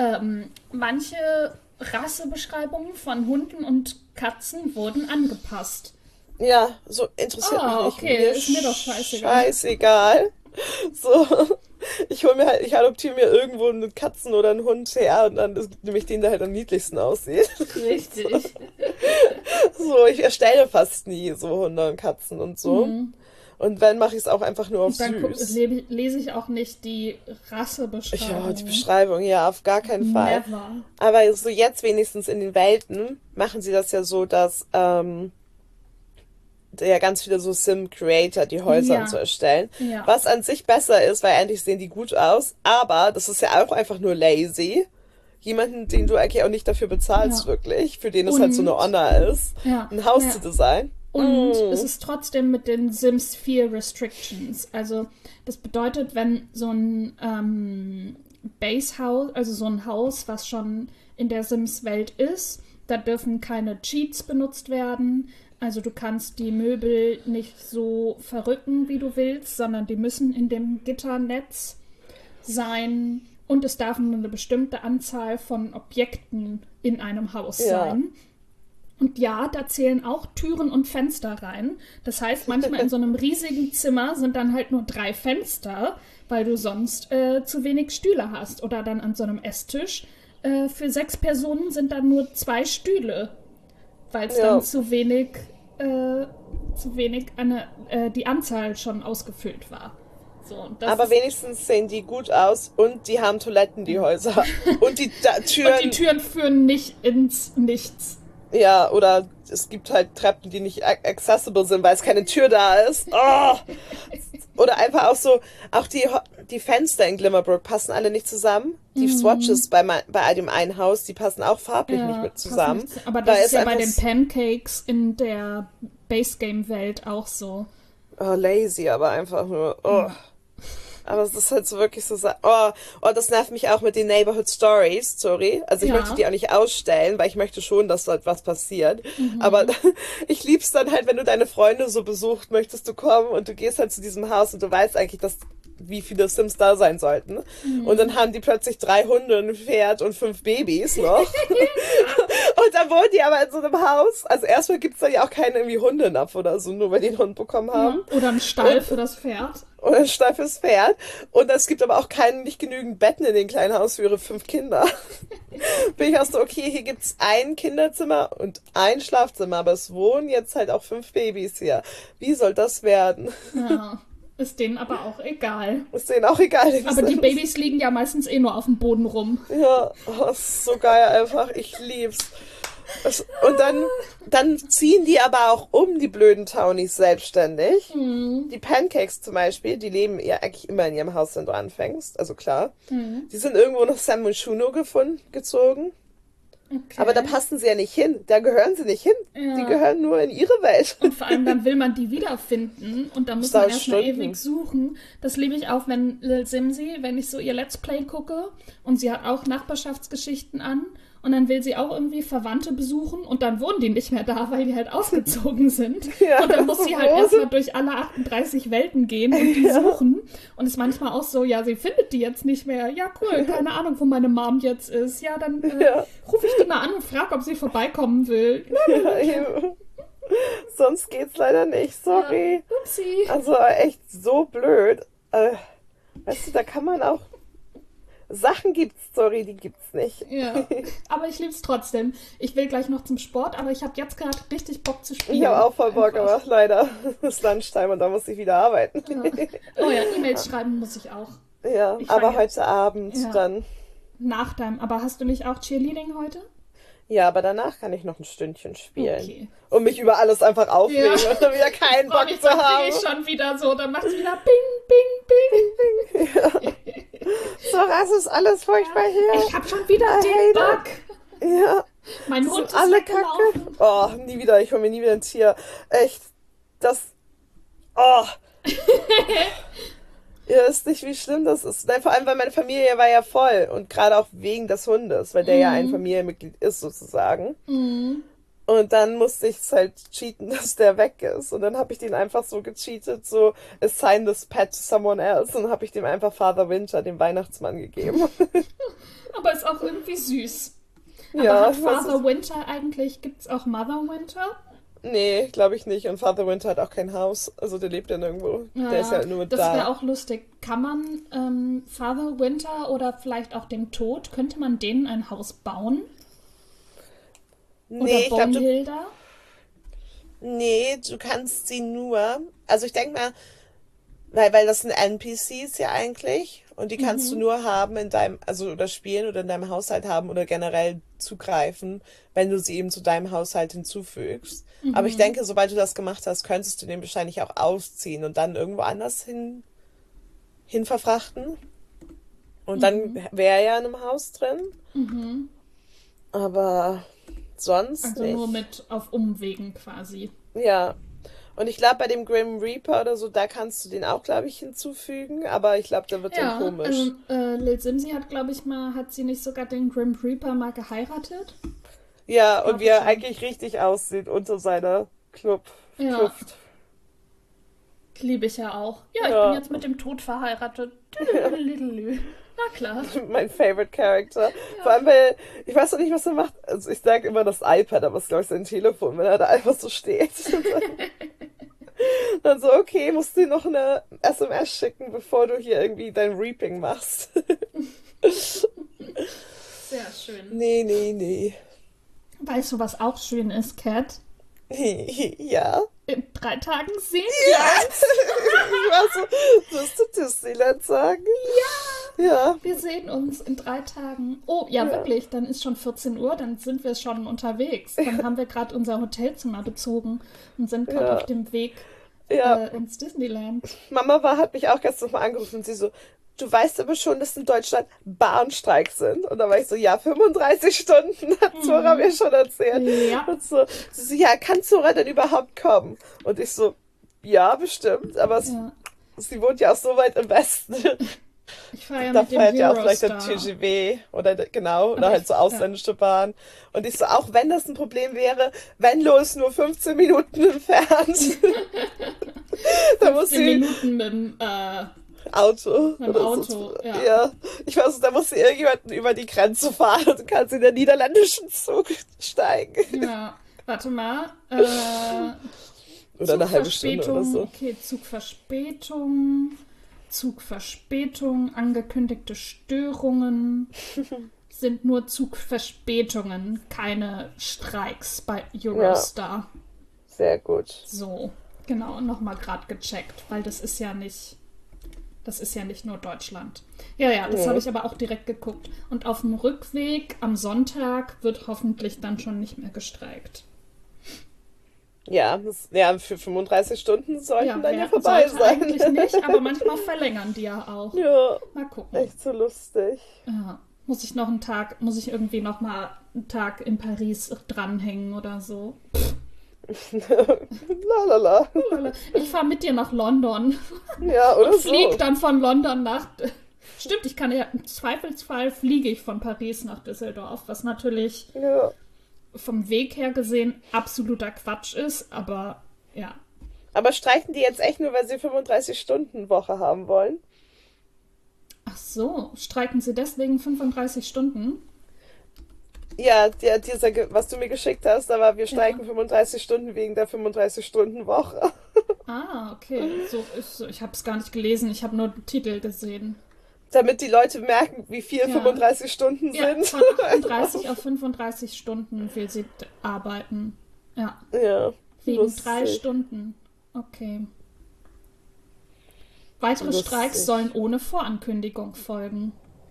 S2: manche Rassebeschreibungen von Hunden und Katzen wurden angepasst.
S1: Ja, so interessiert mich nicht.
S2: Okay, ist mir doch scheißegal.
S1: Scheißegal. So, ich adoptiere mir irgendwo eine Katzen oder einen Hund her und dann nehme ich den, der halt am niedlichsten aussieht.
S2: Richtig.
S1: So, ich erstelle fast nie so Hunde und Katzen und so.
S2: Mhm.
S1: Und wenn, mache ich es auch einfach nur auf
S2: Und dann
S1: süß.
S2: lese ich auch nicht die
S1: Ja, die
S2: Rassebeschreibung.
S1: Beschreibung, ja, auf gar keinen Fall.
S2: Never.
S1: Aber so jetzt wenigstens in den Welten machen sie das ja so, dass ja ganz viele so Sim-Creator die Häuser und so
S2: Ja,
S1: erstellen.
S2: ja.
S1: Was an sich besser ist, weil endlich sehen die gut aus. Aber das ist ja auch einfach nur lazy. Jemanden, den du eigentlich auch nicht dafür bezahlst,
S2: Ja.
S1: wirklich, für den es halt so eine
S2: Und,
S1: Honor ist,
S2: ja,
S1: ein Haus zu
S2: ja.
S1: designen.
S2: Und es ist trotzdem mit den Sims 4 Restrictions. Also das bedeutet, wenn so ein Base-Haus, also so ein Haus, was schon in der Sims-Welt ist, da dürfen keine Cheats benutzt werden. Also du kannst die Möbel nicht so verrücken, wie du willst, sondern die müssen in dem Gitternetz sein. Und es darf nur eine bestimmte Anzahl von Objekten in einem Haus
S1: Ja.
S2: sein. Und ja, da zählen auch Türen und Fenster rein. Das heißt, manchmal in so einem riesigen Zimmer sind dann halt nur 3 Fenster, weil du sonst zu wenig Stühle hast. Oder dann an so einem Esstisch für 6 Personen sind dann nur 2 Stühle, weil es dann
S1: Ja.
S2: die Anzahl schon ausgefüllt war. So, und das
S1: Aber
S2: ist,
S1: wenigstens sehen die gut aus und die haben Toiletten, die Häuser. Und die
S2: und die
S1: Türen,
S2: Türen führen nicht ins Nichts.
S1: ja, oder es gibt halt Treppen, die nicht accessible sind, weil es keine Tür da ist. Oh! Oder einfach auch so, auch die Fenster in Glimmerbrook passen alle nicht zusammen. Die Swatches bei dem einen Haus, die passen auch farblich nicht mit
S2: Passt
S1: zusammen.
S2: nicht aber
S1: Da
S2: das ist
S1: ist
S2: ja bei
S1: einfach
S2: den Pancakes in der Base Game Welt auch so.
S1: lazy, aber einfach nur. Oh. Aber es ist halt so wirklich so, das nervt mich auch mit den Neighborhood Stories, sorry. Also ich möchte
S2: Ja.
S1: die auch nicht ausstellen, weil ich möchte schon, dass dort was passiert. Aber ich lieb's dann halt, wenn du deine Freunde so besucht, möchtest du kommen und du gehst halt zu diesem Haus und du weißt eigentlich, wie viele Sims da sein sollten. Und dann haben die plötzlich 3 Hunde, ein Pferd und 5 Babys noch. Und dann wohnen die aber in so einem Haus. Also erstmal gibt's da ja auch keinen irgendwie Hundenapf oder so, nur weil die einen Hund bekommen haben.
S2: Oder ein Stall
S1: Und
S2: für das Pferd.
S1: oder ein steifes Pferd. Und es gibt aber auch nicht genügend Betten in den kleinen Haus für ihre 5 Kinder. Bin ich auch so, okay, hier gibt's ein Kinderzimmer und ein Schlafzimmer, aber es wohnen jetzt halt auch 5 Babys hier. Wie soll das werden?
S2: Ja. Ist denen aber auch egal.
S1: Ist denen auch egal.
S2: Aber die Babys liegen ja meistens eh nur auf dem Boden rum.
S1: Ja, oh, ist so geil einfach. Ich lieb's. Und dann ziehen die aber auch um, die blöden Townies, selbstständig. Die Pancakes zum Beispiel, die leben ja eigentlich immer in ihrem Haus, wenn du anfängst. Also klar. Die sind irgendwo nach San Myshuno gezogen.
S2: Okay.
S1: Aber da passen sie ja nicht hin. Da gehören sie nicht hin.
S2: Ja.
S1: Die gehören nur in ihre Welt.
S2: Und vor allem dann will man die wiederfinden und da muss
S1: Das
S2: man
S1: dauert
S2: erstmal
S1: Stunden.
S2: ewig suchen. Das liebe ich auch, wenn Lil Simsi, wenn ich so ihr Let's Play gucke und sie hat auch Nachbarschaftsgeschichten an und dann will sie auch irgendwie Verwandte besuchen und dann wohnen die nicht mehr da, weil die halt ausgezogen sind.
S1: Ja,
S2: Und dann muss sie halt
S1: wo
S2: erstmal durch alle 38 Welten gehen und die suchen. Und ist manchmal auch so, ja, sie findet die jetzt nicht mehr. Ja, cool, keine Ahnung, wo meine Mom jetzt ist. Ja, dann
S1: Ja.
S2: rufe ich die mal an und frage, ob sie vorbeikommen will.
S1: Ja, eben. Sonst geht's leider nicht. Sorry.
S2: Upsi.
S1: Also echt so blöd. Weißt du, da kann man auch Sachen gibt's, sorry, die gibt's nicht.
S2: Ja, aber ich liebe es trotzdem. Ich will gleich noch zum Sport, aber ich habe jetzt gerade richtig Bock zu spielen.
S1: Ich habe auch voll Bock,
S2: Einfach.
S1: aber leider ist Lunchtime und da muss ich wieder arbeiten.
S2: Ja. Oh ja, E-Mails schreiben muss ich auch.
S1: Ja,
S2: Ich
S1: aber
S2: fange jetzt-
S1: heute Abend
S2: Ja.
S1: dann.
S2: Nach deinem. Aber hast du nicht auch Cheerleading heute?
S1: Ja, aber danach kann ich noch ein Stündchen spielen.
S2: Okay.
S1: Und mich über alles einfach aufregen
S2: Ja.
S1: und dann wieder keinen
S2: Oh,
S1: Bock
S2: ich
S1: zu
S2: sag
S1: haben.
S2: eh schon wieder so, dann macht es wieder Bing, Bing, Bing.
S1: So, das ist alles furchtbar hier.
S2: Ich hab schon wieder den
S1: Hey,
S2: Bug.
S1: Ja,
S2: Mein Hund ist
S1: alle
S2: weggelaufen.
S1: Kacke. Oh, nie wieder. Ich hole mir nie wieder ein Tier. Echt. Das. Oh. Ihr wisst nicht, wie schlimm das ist. Nein, vor allem, weil meine Familie war ja voll. Und gerade auch wegen des Hundes, weil der ja ein Familienmitglied ist, sozusagen. Und dann musste ich es halt cheaten, dass der weg ist. Und dann habe ich den einfach so gecheatet, so assign this pet to someone else. Und dann habe ich dem einfach Father Winter, dem Weihnachtsmann, gegeben.
S2: Aber ist auch irgendwie süß.
S1: Ja,
S2: Aber hat
S1: ich weiß
S2: Father Winter eigentlich, gibt's auch Mother Winter?
S1: Nee, glaube ich nicht. Und Father Winter hat auch kein Haus. Also der lebt ja nirgendwo. Der ist ja nur
S2: das wäre
S1: da.
S2: auch lustig. Kann man Father Winter oder vielleicht auch dem Tod, könnte man denen ein Haus bauen? Oder
S1: Nee, ich glaube,
S2: Bonehilda?
S1: nee, du kannst sie nur, also ich denke mal, weil das sind NPCs ja eigentlich und die kannst du
S2: Mhm.
S1: nur haben in deinem, also oder spielen oder in deinem Haushalt haben oder generell zugreifen, wenn du sie eben zu deinem Haushalt hinzufügst. Aber ich
S2: Mhm.
S1: denke, sobald du das gemacht hast, könntest du den wahrscheinlich auch ausziehen und dann irgendwo anders hin verfrachten. Und dann
S2: Mhm.
S1: wäre er ja in einem Haus drin.
S2: Mhm.
S1: Aber sonst
S2: Also nur
S1: nicht.
S2: mit auf Umwegen quasi.
S1: Ja. Und ich glaube, bei dem Grim Reaper oder so, da kannst du den auch, glaube ich, hinzufügen. Aber ich glaube, der wird dann
S2: Ja, also
S1: komisch.
S2: Lil Simsi hat, glaube ich mal, hat sie nicht sogar den Grim Reaper mal geheiratet? Ich
S1: Ja, und wie
S2: glaube
S1: er
S2: schon.
S1: eigentlich richtig aussieht unter seiner
S2: Ja,
S1: Kluft.
S2: liebe ich ja auch. Ja, ich bin
S1: Ja,
S2: jetzt mit dem Tod verheiratet. Tüdelülülülü. Na klar.
S1: mein Favorite Character. Vor
S2: Ja.
S1: allem, weil ich weiß noch nicht, was er macht. Also ich sage immer das iPad, aber es ist, glaube ich, sein Telefon, wenn er da einfach so steht. Dann so, okay, musst du dir noch eine SMS schicken, bevor du hier irgendwie dein Reaping machst.
S2: Sehr schön.
S1: Nee, nee, nee.
S2: Weißt du, was auch schön ist, Cat?
S1: Ja.
S2: In 3 Tagen sehen wir
S1: Ja.
S2: uns.
S1: Ich war so, wirst du Disneyland sagen? Ja.
S2: Wir sehen uns in 3 Tagen. Oh, ja,
S1: Ja.
S2: wirklich. Dann ist schon 14 Uhr, dann sind wir schon unterwegs. Dann haben wir gerade unser Hotelzimmer bezogen und sind gerade auf
S1: Ja.
S2: dem Weg
S1: Ja.
S2: ins Disneyland.
S1: Hat mich auch gestern mal angerufen und sie so, du weißt aber schon, dass in Deutschland Bahnstreiks sind. Und da war ich so, ja, 35 Stunden hat Zora mir
S2: Mhm.
S1: schon erzählt.
S2: Ja.
S1: Und so, sie so, ja, kann Zora denn überhaupt kommen? Und ich so, ja, bestimmt, aber
S2: Ja.
S1: sie wohnt ja auch so weit im Westen.
S2: Ich fahre ja
S1: Da
S2: mit dem
S1: fährt ja auch vielleicht der
S2: Eurostar.
S1: TGW oder genau, oder
S2: Aber
S1: halt so
S2: ja.
S1: ausländische Bahn. Und ich so, auch wenn das ein Problem wäre, Venlo ist nur 15 Minuten entfernt. Da muss
S2: 15
S1: sie
S2: Minuten
S1: Auto
S2: mit dem
S1: oder so.
S2: Auto. Ja.
S1: Ja, ich weiß, da muss sie irgendjemanden über die Grenze fahren und du kannst in den niederländischen Zug steigen.
S2: Ja. Warte mal.
S1: Oder eine halbe Stunde oder
S2: Zugverspätung.
S1: so.
S2: Okay, Zugverspätung. Zugverspätung. Angekündigte Störungen. Sind nur Zugverspätungen, keine Streiks bei
S1: Ja,
S2: Eurostar.
S1: sehr gut.
S2: So, genau, nochmal gerade gecheckt, weil das ist ja nicht nur Deutschland. Ja, ja, das habe
S1: Nee.
S2: ich aber auch direkt geguckt. Und auf dem Rückweg am Sonntag wird hoffentlich dann schon nicht mehr gestreikt.
S1: Ja, ja, für 35 Stunden sollten
S2: Ja,
S1: dann ja
S2: wer
S1: vorbei
S2: sollte
S1: sein.
S2: eigentlich nicht, aber manchmal verlängern die ja auch.
S1: Ja,
S2: Mal gucken.
S1: echt so lustig.
S2: Ja, muss ich irgendwie noch mal einen Tag in Paris dranhängen oder so.
S1: La la la.
S2: Ich fahre mit dir nach London
S1: Ja,
S2: und
S1: oder
S2: fliege
S1: so.
S2: dann von London nach. Stimmt, ich kann ja im Zweifelsfall fliege ich von Paris nach Düsseldorf, was natürlich
S1: Ja.
S2: vom Weg her gesehen absoluter Quatsch ist, aber ja.
S1: Aber streiken die jetzt echt nur, weil sie 35-Stunden-Woche haben wollen?
S2: Ach so, streiken sie deswegen 35 Stunden?
S1: Ja, was du mir geschickt hast, da war, wir
S2: Ja.
S1: streiken 35 Stunden wegen der 35-Stunden-Woche.
S2: Ah, okay. Ich habe es gar nicht gelesen, ich habe nur den Titel gesehen.
S1: Damit die Leute merken, wie viel
S2: Ja.
S1: 35 Stunden
S2: Ja,
S1: sind.
S2: von 38 auf 35 Stunden will sie arbeiten. Ja,
S1: Ja,
S2: wegen 3
S1: lustig.
S2: Stunden. Okay. Weitere Streiks
S1: Lustig.
S2: sollen ohne Vorankündigung folgen.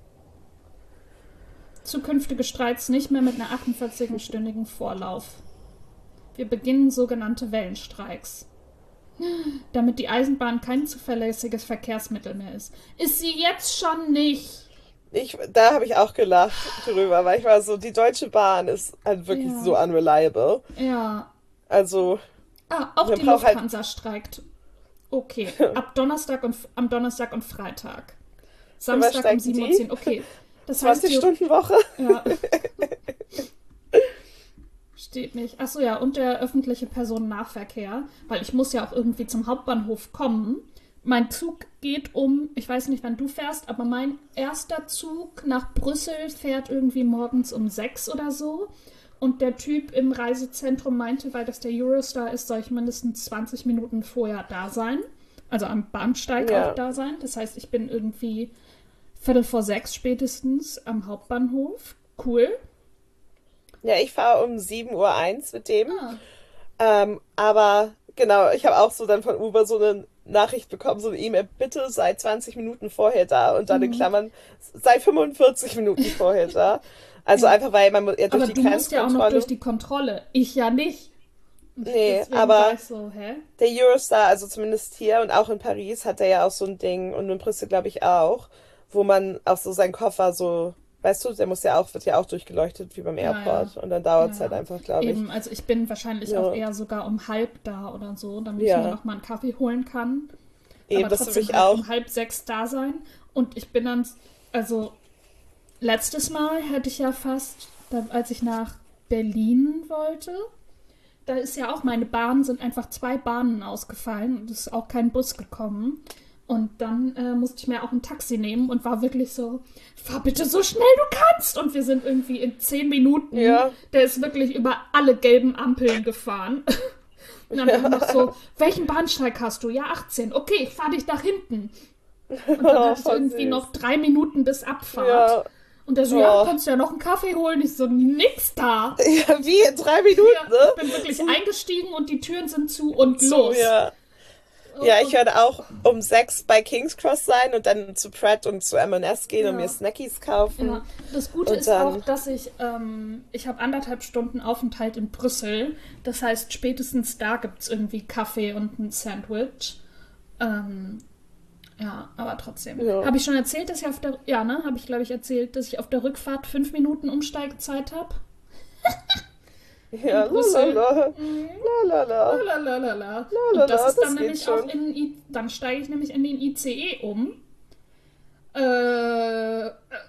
S2: Zukünftige Streiks nicht mehr mit einer 48-stündigen Vorlauf. Wir beginnen sogenannte Wellenstreiks. Damit die Eisenbahn kein zuverlässiges Verkehrsmittel mehr ist. Ist sie jetzt schon nicht?
S1: Da habe ich auch gelacht drüber, weil ich war so, die Deutsche Bahn ist halt wirklich
S2: Ja,
S1: so unreliable.
S2: ja.
S1: Also,
S2: Auch
S1: man
S2: die
S1: braucht halt,
S2: Lufthansa streikt. Okay, am Donnerstag und Freitag.
S1: für was
S2: Samstag um
S1: streiken
S2: 7.10 Uhr.
S1: die?
S2: Okay, das heißt,
S1: 20-Stunden-Woche?
S2: ja, steht nicht. Achso, ja, und der öffentliche Personennahverkehr, weil ich muss ja auch irgendwie zum Hauptbahnhof kommen. Mein Zug geht ich weiß nicht, wann du fährst, aber mein erster Zug nach Brüssel fährt irgendwie morgens um 6 oder so. Und der Typ im Reisezentrum meinte, weil das der Eurostar ist, soll ich mindestens 20 Minuten vorher da sein. Also am Bahnsteig auch
S1: Ja.
S2: da sein. Das heißt, ich bin irgendwie Viertel vor 6 spätestens am Hauptbahnhof. Cool.
S1: Ja, ich fahre um 7:01 Uhr mit dem.
S2: Ah,
S1: Aber genau, ich habe auch so dann von Uber so eine Nachricht bekommen, so eine E-Mail, bitte sei 20 Minuten vorher da und dann in
S2: mhm.
S1: Klammern, sei 45 Minuten vorher da. Also
S2: Ja.
S1: einfach, weil man ja durch
S2: Aber
S1: die
S2: du musst ja auch noch durch
S1: Grenzkontrolle.
S2: die Kontrolle. Ich ja nicht. Und
S1: Nee,
S2: deswegen war
S1: aber
S2: ich so, hä?
S1: der Eurostar, also zumindest hier und auch in Paris, hat er ja auch so ein Ding und in Brüssel glaube ich auch, wo man auch so seinen Koffer so, weißt du, der muss ja auch, wird ja auch durchleuchtet wie beim
S2: Ja, ja.
S1: Airport und dann dauert
S2: Ja,
S1: es halt
S2: ja.
S1: einfach, glaube ich.
S2: Eben, also ich bin wahrscheinlich auch
S1: Ja,
S2: eher sogar um halb da oder so, damit ich mir
S1: ja,
S2: noch mal einen Kaffee holen kann.
S1: eben,
S2: Aber
S1: das für
S2: trotzdem
S1: mich
S2: halt
S1: auch.
S2: um halb sechs da sein. Und ich bin dann, also letztes Mal hätte ich ja fast, als ich nach Berlin wollte, da ist ja auch meine Bahn, sind einfach zwei Bahnen ausgefallen und es ist auch kein Bus gekommen. Und dann musste ich mir auch ein Taxi nehmen und war wirklich so, fahr bitte so schnell du kannst. Und wir sind irgendwie in 10 Minuten,
S1: Ja,
S2: der ist wirklich über alle gelben Ampeln gefahren. Und dann nur noch so, welchen Bahnsteig hast du? Ja, 18. Okay, ich fahr dich nach hinten. Und dann
S1: oh,
S2: hatte ich
S1: voll
S2: irgendwie
S1: süß.
S2: noch 3 Minuten bis Abfahrt.
S1: Ja,
S2: Und der so, ja, du
S1: oh.
S2: kannst ja noch einen Kaffee holen. Ich so, nix da.
S1: Ja, wie in drei
S2: Ja,
S1: Minuten,
S2: ich
S1: ne?
S2: bin wirklich eingestiegen und die Türen sind zu und
S1: Zu,
S2: los.
S1: ja. Ja, ich
S2: Und,
S1: werde auch um 6 bei King's Cross sein und dann zu Pret und zu M&S gehen und mir
S2: ja,
S1: Snackies kaufen.
S2: ja. Das Gute
S1: Und
S2: ist auch,
S1: dann,
S2: dass ich habe 1,5 Stunden Aufenthalt in Brüssel. Das heißt, spätestens da gibt es irgendwie Kaffee und ein Sandwich. Ähm, ja, aber trotzdem.
S1: ja,
S2: Habe ich schon erzählt, dass ich auf der, ja, ne, habe ich glaube ich erzählt, dass ich auf der Rückfahrt 5 Minuten Umsteigezeit habe in
S1: ja,
S2: Brüssel.
S1: lalala,
S2: Mhm.
S1: lalala,
S2: Lalalala. Und das
S1: lalala,
S2: ist dann
S1: das geht
S2: nämlich auch
S1: schon.
S2: dann steige ich nämlich in den ICE um. Äh,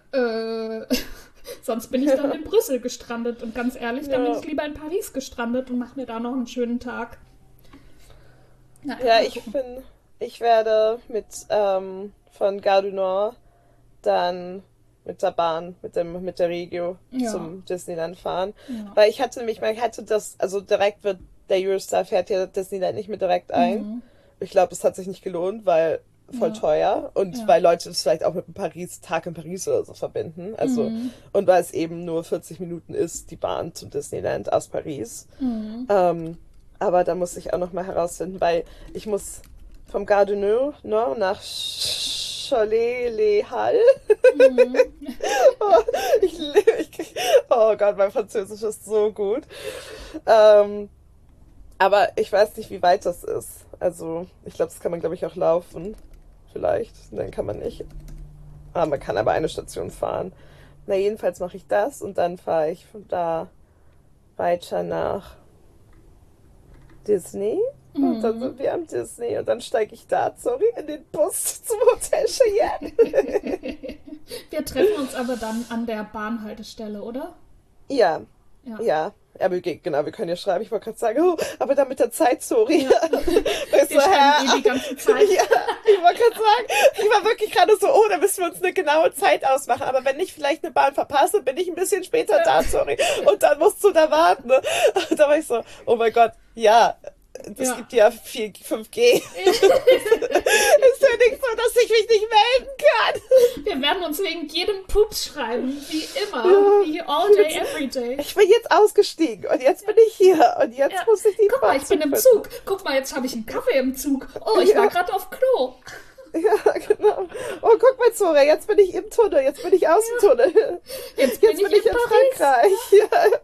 S2: sonst bin ich dann in Brüssel gestrandet. Und ganz ehrlich, dann bin
S1: Ja,
S2: ich lieber in Paris gestrandet und mache mir da noch einen schönen Tag. Naja,
S1: ja,
S2: mal gucken.
S1: ich werde von Gare du Nord dann mit der Bahn, mit der Regio
S2: Ja,
S1: zum Disneyland fahren.
S2: ja.
S1: Weil ich hatte nämlich, man hatte das, also direkt wird, der Eurostar fährt ja Disneyland nicht mehr direkt ein.
S2: Mhm.
S1: Ich glaube, es hat sich nicht gelohnt, weil voll
S2: Ja,
S1: teuer und
S2: ja.
S1: weil Leute das vielleicht auch mit einem Tag in Paris oder so verbinden. Also,
S2: Mhm.
S1: und weil es eben nur 40 Minuten ist, die Bahn zum Disneyland aus Paris.
S2: Mhm.
S1: Ähm, aber da muss ich auch noch mal herausfinden, weil ich muss vom Gare du Nord nach Cholet-les-Halles.
S2: Mhm.
S1: Oh, oh Gott, mein Französisch ist so gut. Ähm, aber ich weiß nicht, wie weit das ist. Also, ich glaube, das kann man, glaube ich, auch laufen. Vielleicht. Nein, kann man nicht. Ah, man kann aber eine Station fahren. Na, jedenfalls mache ich das und dann fahre ich von da weiter nach Disney. Und dann
S2: Mhm.
S1: sind wir am Disney und dann steige ich da, sorry, in den Bus zum Hotel Cheyenne.
S2: Wir treffen uns aber dann an der Bahnhaltestelle, oder?
S1: Ja,
S2: Ja.
S1: ja. Ja, genau, wir können ja schreiben. Ich wollte gerade sagen, oh, aber dann mit der Zeit, sorry.
S2: Ja.
S1: Weißt du,
S2: Wir schreiben eh die ganze Zeit.
S1: ja, ich wollte gerade sagen, ich war wirklich gerade so, oh, da müssen wir uns eine genaue Zeit ausmachen. Aber wenn ich vielleicht eine Bahn verpasse, bin ich ein bisschen später da, sorry. Und dann musst du da warten. Ne? Und da war ich so, oh mein Gott, ja, es
S2: Ja.
S1: gibt ja 5G. Ist ja nicht so, dass ich mich nicht melden kann.
S2: Wir werden uns wegen jedem Pups schreiben, wie immer,
S1: Ja,
S2: wie all day, every day.
S1: ich bin jetzt ausgestiegen und jetzt bin ich hier und jetzt
S2: Ja.
S1: muss ich die
S2: Guck mal,
S1: Bahn
S2: ich bin im
S1: finden.
S2: Zug. Guck mal, jetzt habe ich einen Kaffee im Zug. Oh, ich war
S1: Ja,
S2: gerade auf Klo.
S1: ja, genau. Oh, guck mal, Zora, jetzt bin ich im Tunnel, jetzt bin ich aus dem Tunnel.
S2: Jetzt bin
S1: Jetzt
S2: ich
S1: bin ich
S2: in
S1: in
S2: Paris.
S1: Frankreich. Ja.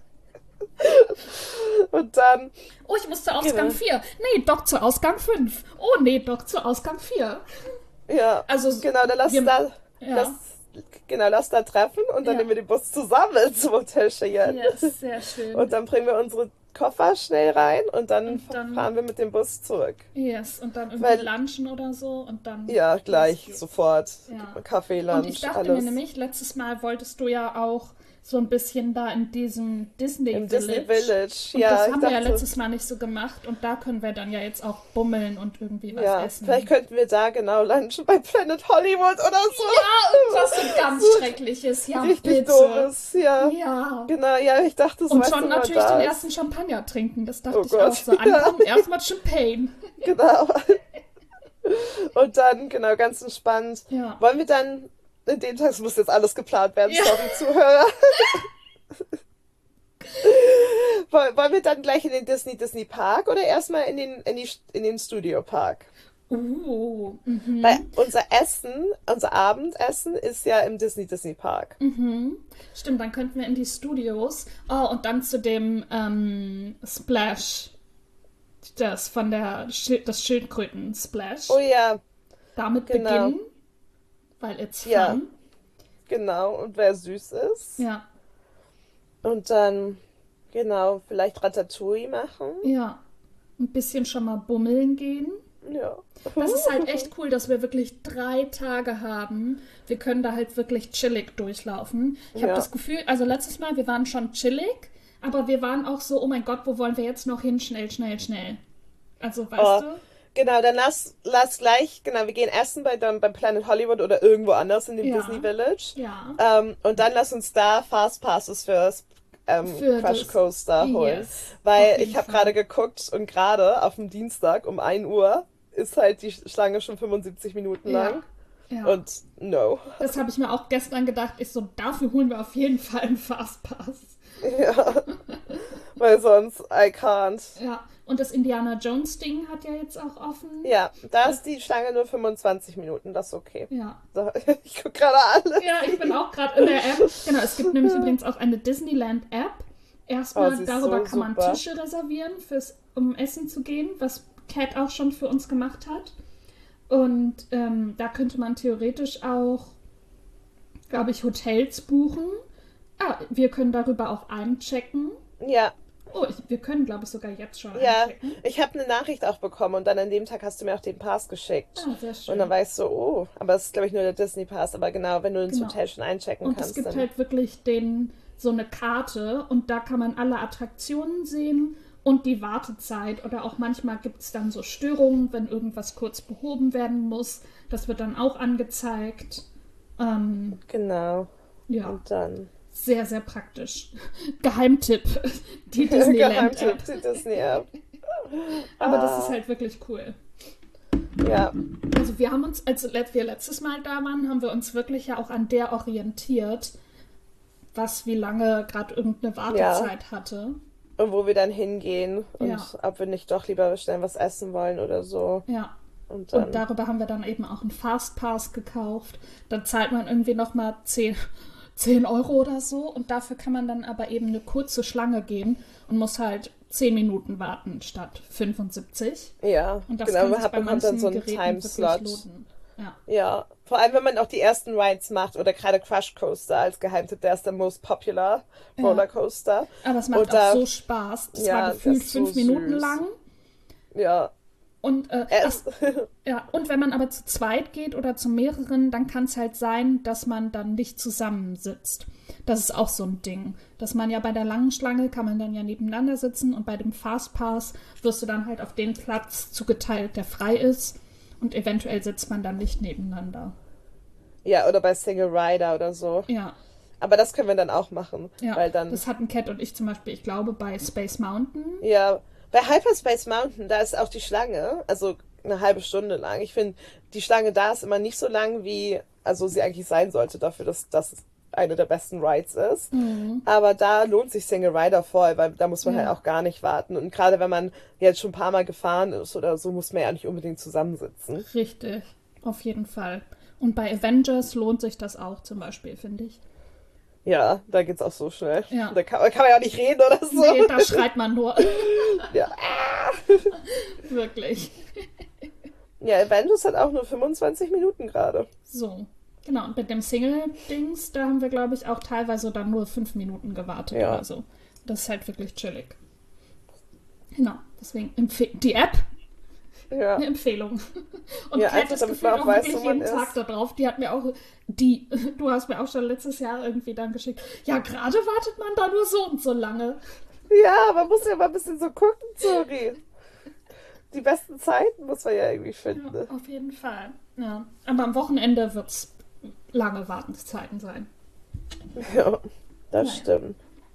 S1: Und dann,
S2: Oh, ich muss zu Ausgang
S1: genau,
S2: 4. Nee, doch zu Ausgang 5. Oh, nee, doch zu Ausgang 4.
S1: ja,
S2: Also,
S1: genau, dann
S2: wir,
S1: lass,
S2: ja.
S1: genau, lass da treffen und dann
S2: Ja.
S1: nehmen wir den Bus zusammen zum Hotel Cheyenne.
S2: Yes, sehr
S1: Und
S2: schön.
S1: dann bringen wir unsere Koffer schnell rein und dann
S2: Und dann,
S1: fahren wir mit dem Bus zurück.
S2: yes, und dann irgendwie
S1: Weil,
S2: lunchen oder so und dann
S1: ja,
S2: los
S1: gleich,
S2: geht's.
S1: sofort.
S2: Ja.
S1: Kaffee,
S2: Und ich
S1: Lunch,
S2: dachte mir
S1: alles.
S2: nämlich, letztes Mal wolltest du ja auch so ein bisschen da in diesem Disney
S1: Im Disney
S2: Village.
S1: Village,
S2: Und das
S1: ja, ich
S2: haben wir ja
S1: dachte,
S2: letztes Mal nicht so gemacht. Und da können wir dann ja jetzt auch bummeln und irgendwie was
S1: ja, vielleicht
S2: essen.
S1: könnten wir da genau lunchen bei Planet Hollywood oder
S2: Ja, irgendwas so ganz
S1: so.
S2: Schreckliches.
S1: So
S2: Ja,
S1: richtig
S2: bitte.
S1: doofes, ja.
S2: Ja.
S1: Genau, ja, ich dachte so,
S2: Und
S1: weißt du,
S2: schon
S1: wenn man
S2: natürlich den
S1: da
S2: ersten
S1: ist.
S2: Champagner trinken. Das
S1: Oh
S2: dachte ich auch
S1: Gott,
S2: so.
S1: ja,
S2: Ankommen, erstmal Champagne.
S1: genau. Und dann, genau, ganz entspannt.
S2: Ja.
S1: Wollen wir dann, in den Tag, es muss jetzt alles geplant werden,
S2: Ja.
S1: sorry, Zuhörer. Wollen wir dann gleich in den Disney Park oder erstmal in den Studio Park? Weil
S2: Mhm.
S1: unser Abendessen ist ja im Disney Park.
S2: Stimmt, dann könnten wir in die Studios. Oh, und dann zu dem Splash, das
S1: Oh
S2: Schildkröten-Splash.
S1: ja,
S2: Damit
S1: genau.
S2: beginnen, weil it's
S1: Ja,
S2: fun.
S1: genau. Und wer süß ist.
S2: Ja,
S1: Und dann, genau, vielleicht Ratatouille machen.
S2: ja. Ein bisschen schon mal bummeln gehen.
S1: Ja.
S2: Das ist halt echt cool, dass wir wirklich 3 Tage haben. Wir können da halt wirklich chillig durchlaufen. Ich habe
S1: Ja.
S2: das Gefühl, also letztes Mal, wir waren schon chillig, aber wir waren auch so, oh mein Gott, wo wollen wir jetzt noch hin? Schnell, schnell, schnell. Also, weißt
S1: Oh,
S2: du?
S1: genau, dann lass gleich, genau, wir gehen essen beim Planet Hollywood oder irgendwo anders in dem Disney
S2: Ja,
S1: Village.
S2: ja.
S1: Und dann lass uns da Fast Passes fürs
S2: Für
S1: Crush
S2: das.
S1: Coaster holen.
S2: Yes, auf
S1: Weil
S2: jeden
S1: ich habe gerade
S2: Fall.
S1: geguckt und gerade auf dem Dienstag um 1 Uhr ist halt die Schlange schon 75 Minuten
S2: Ja,
S1: lang.
S2: ja.
S1: Und no.
S2: Das habe ich mir auch gestern gedacht. Ich so, dafür holen wir auf jeden Fall einen Fastpass.
S1: Ja, weil sonst I can't.
S2: Ja, und das Indiana Jones Ding hat ja jetzt auch offen.
S1: Ja, da
S2: Das,
S1: ist die Schlange nur 25 Minuten, das ist okay.
S2: ja.
S1: So, ich gucke gerade alles.
S2: Ja, ich bin auch gerade in der App. Genau, es gibt nämlich übrigens auch eine Disneyland-App.
S1: Oh,
S2: Erstmal
S1: sie ist
S2: darüber
S1: so
S2: kann man
S1: super.
S2: Tische reservieren, um essen zu gehen, was Cat auch schon für uns gemacht hat. Und da könnte man theoretisch auch, glaube ich, Hotels buchen. Ah, wir können darüber auch einchecken.
S1: Ja,
S2: Oh, wir können, glaube ich, sogar jetzt schon
S1: ja,
S2: einchecken.
S1: ich habe eine Nachricht auch bekommen und dann an dem Tag hast du mir auch den Pass geschickt.
S2: Ah, sehr
S1: Und dann
S2: schön.
S1: war ich so, oh, aber es ist, glaube ich, nur der Disney Pass. Aber genau, wenn du ins
S2: Genau.
S1: Hotel schon einchecken
S2: Und es
S1: kannst,
S2: gibt
S1: dann.
S2: halt wirklich so eine Karte und da kann man alle Attraktionen sehen und die Wartezeit. Oder auch manchmal gibt es dann so Störungen, wenn irgendwas kurz behoben werden muss. Das wird dann auch angezeigt.
S1: Genau.
S2: Ja,
S1: Und dann.
S2: sehr, sehr praktisch. Geheimtipp, die
S1: Geheimtipp,
S2: Disneyland-App.
S1: die Disney-App.
S2: Aber das ist
S1: Ah,
S2: halt wirklich cool.
S1: ja,
S2: Also wir haben uns, als wir letztes Mal da waren, haben wir uns wirklich ja auch an der orientiert, wie lange gerade irgendeine
S1: ja.
S2: Wartezeit hatte.
S1: Und wo wir dann hingehen und
S2: Ja,
S1: ob wir nicht doch lieber schnell was essen wollen oder so.
S2: ja.
S1: Und
S2: Und
S1: dann.
S2: darüber haben wir dann eben auch einen Fastpass gekauft. Dann zahlt man irgendwie nochmal 10 Euro oder so. Und dafür kann man dann aber eben eine kurze Schlange gehen und muss halt 10 Minuten warten statt 75.
S1: Ja,
S2: Und das
S1: genau,
S2: kann
S1: man
S2: sich bei
S1: bekommt dann so
S2: manchen
S1: einen
S2: Geräten wirklich
S1: Timeslot.
S2: lohnen. Ja,
S1: Ja, vor allem wenn man auch die ersten Rides macht oder gerade Crush Coaster als Geheimtipp, der ist der most popular
S2: ja.
S1: Rollercoaster.
S2: Aber es macht
S1: Und
S2: auch
S1: da,
S2: so Spaß. Das war
S1: ja, der
S2: gefühlt
S1: ist so
S2: 5 Minuten
S1: süß.
S2: lang.
S1: Ja,
S2: Und,
S1: er
S2: ach,
S1: ist,
S2: ja, und wenn man aber zu zweit geht oder zu mehreren, dann kann es halt sein, dass man dann nicht zusammensitzt. Das ist auch so ein Ding. Dass man ja bei der langen Schlange kann man dann ja nebeneinander sitzen und bei dem Fastpass wirst du dann halt auf den Platz zugeteilt, der frei ist. Und eventuell sitzt man dann nicht nebeneinander.
S1: ja, oder bei Single Rider oder so.
S2: Ja,
S1: Aber das können wir dann auch machen,
S2: ja.
S1: weil dann,
S2: Das hatten Cat und ich zum Beispiel, ich glaube, bei Space Mountain.
S1: ja, bei Hyperspace Mountain, da ist auch die Schlange, also eine halbe Stunde lang. Ich finde, die Schlange da ist immer nicht so lang, wie, also sie eigentlich sein sollte dafür, dass das eine der besten Rides ist. Aber da lohnt sich Single Rider voll, weil da muss man halt
S2: Ja,
S1: auch gar nicht warten. Und gerade wenn man jetzt schon ein paar Mal gefahren ist oder so, muss man ja nicht unbedingt zusammensitzen.
S2: richtig. Auf jeden Fall. Und bei Avengers lohnt sich das auch zum Beispiel, finde ich.
S1: Ja, da geht's auch so schnell.
S2: Ja.
S1: Da kann man ja auch nicht reden oder
S2: Nee,
S1: so.
S2: da schreit man nur.
S1: Ja,
S2: Wirklich.
S1: ja, Avengers hat auch nur 25 Minuten gerade.
S2: So. Genau, und mit dem Single-Dings, da haben wir, glaube ich, auch teilweise dann nur 5 Minuten gewartet oder
S1: Ja,
S2: so. Das ist halt wirklich chillig. Genau, deswegen die App,
S1: ja.
S2: eine Empfehlung. Und
S1: Ja,
S2: Kat
S1: einfach
S2: ist
S1: damit man
S2: gefühlt
S1: auch
S2: auch
S1: weiß, wo
S2: wirklich
S1: man
S2: jeden Tag
S1: ist.
S2: da drauf. Die hat mir auch, du hast mir auch schon letztes Jahr irgendwie dann geschickt, ja, gerade wartet man da nur so und so lange.
S1: Ja, man muss ja mal ein bisschen so gucken, sorry. Die besten Zeiten muss man ja irgendwie
S2: Ja,
S1: finden. Ne?
S2: auf jeden Fall. Ja, aber am Wochenende wird es lange Wartungszeiten sein.
S1: Ja, das
S2: Naja.
S1: stimmt.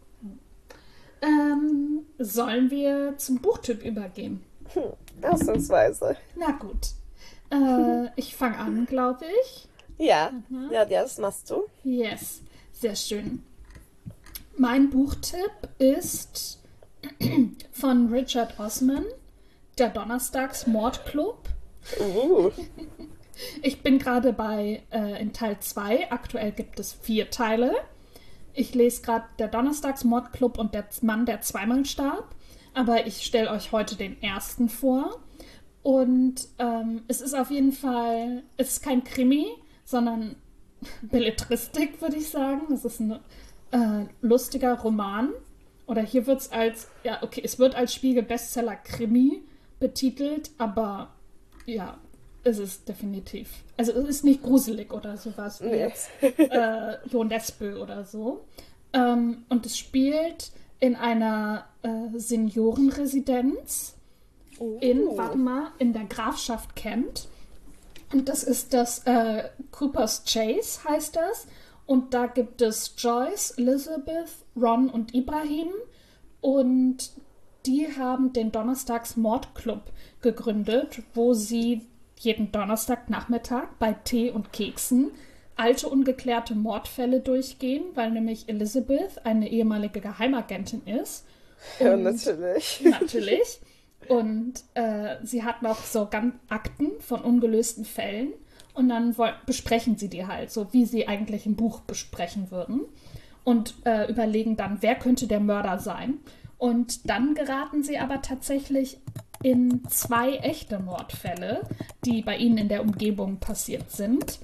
S2: Sollen wir zum Buchtipp übergehen?
S1: Ausnahmsweise.
S2: Na gut. Ich fange an, glaube ich.
S1: Ja, ja, das machst du.
S2: Yes, sehr schön. Mein Buchtipp ist von Richard Osman, der Donnerstags-Mordclub.
S1: Uh,
S2: Ich bin gerade in Teil 2. Aktuell gibt es 4 Teile. Ich lese gerade der Donnerstags-Mordclub und der Mann, der zweimal starb. Aber ich stelle euch heute den ersten vor. Und es ist auf jeden Fall, es ist kein Krimi, sondern Belletristik, würde ich sagen. Es ist ein lustiger Roman. Oder hier wird es als, ja, okay, es wird als Spiegel-Bestseller-Krimi betitelt, aber ja, es ist definitiv. Also es ist nicht gruselig oder sowas wie
S1: nee.
S2: jetzt Jo Nesbø oder so. Und es spielt in einer Seniorenresidenz warte mal, in der Grafschaft Kent. Und das ist das Cooper's Chase, heißt das. Und da gibt es Joyce, Elizabeth, Ron und Ibrahim. Und die haben den Donnerstags Mordclub gegründet, wo sie jeden Donnerstagnachmittag bei Tee und Keksen alte ungeklärte Mordfälle durchgehen, weil nämlich Elizabeth eine ehemalige Geheimagentin ist.
S1: Ja,
S2: Und
S1: natürlich.
S2: natürlich. Und sie hat noch so Akten von ungelösten Fällen. Und dann besprechen sie die halt, so wie sie eigentlich ein Buch besprechen würden. Und überlegen dann, wer könnte der Mörder sein. Und dann geraten sie aber tatsächlich in 2 echte Mordfälle, die bei ihnen in der Umgebung passiert sind.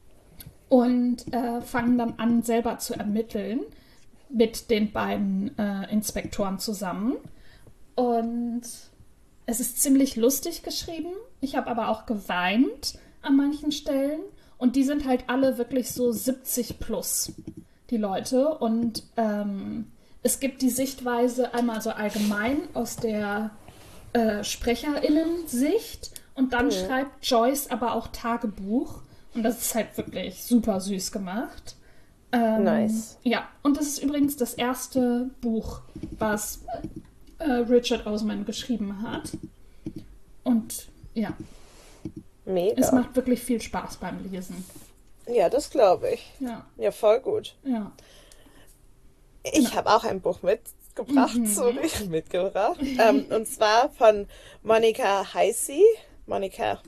S2: Und fangen dann an, selber zu ermitteln mit den beiden Inspektoren zusammen. Und es ist ziemlich lustig geschrieben. Ich habe aber auch geweint an manchen Stellen. Und die sind halt alle wirklich so 70 plus, die Leute. Und es gibt die Sichtweise einmal so allgemein aus der SprecherInnen-Sicht. Und dann schreibt Joyce aber auch Tagebuch. Und das ist halt wirklich super süß gemacht.
S1: Nice.
S2: Ja, und das ist übrigens das erste Buch, was Richard Osman geschrieben hat. Und ja, es
S1: Mega.
S2: macht wirklich viel Spaß beim Lesen.
S1: Ja, das glaube ich.
S2: Ja,
S1: Ja, voll gut.
S2: ja.
S1: Ich habe auch ein Buch mitgebracht, sorry, mitgebracht. Und zwar von Monica Heisey. Monica.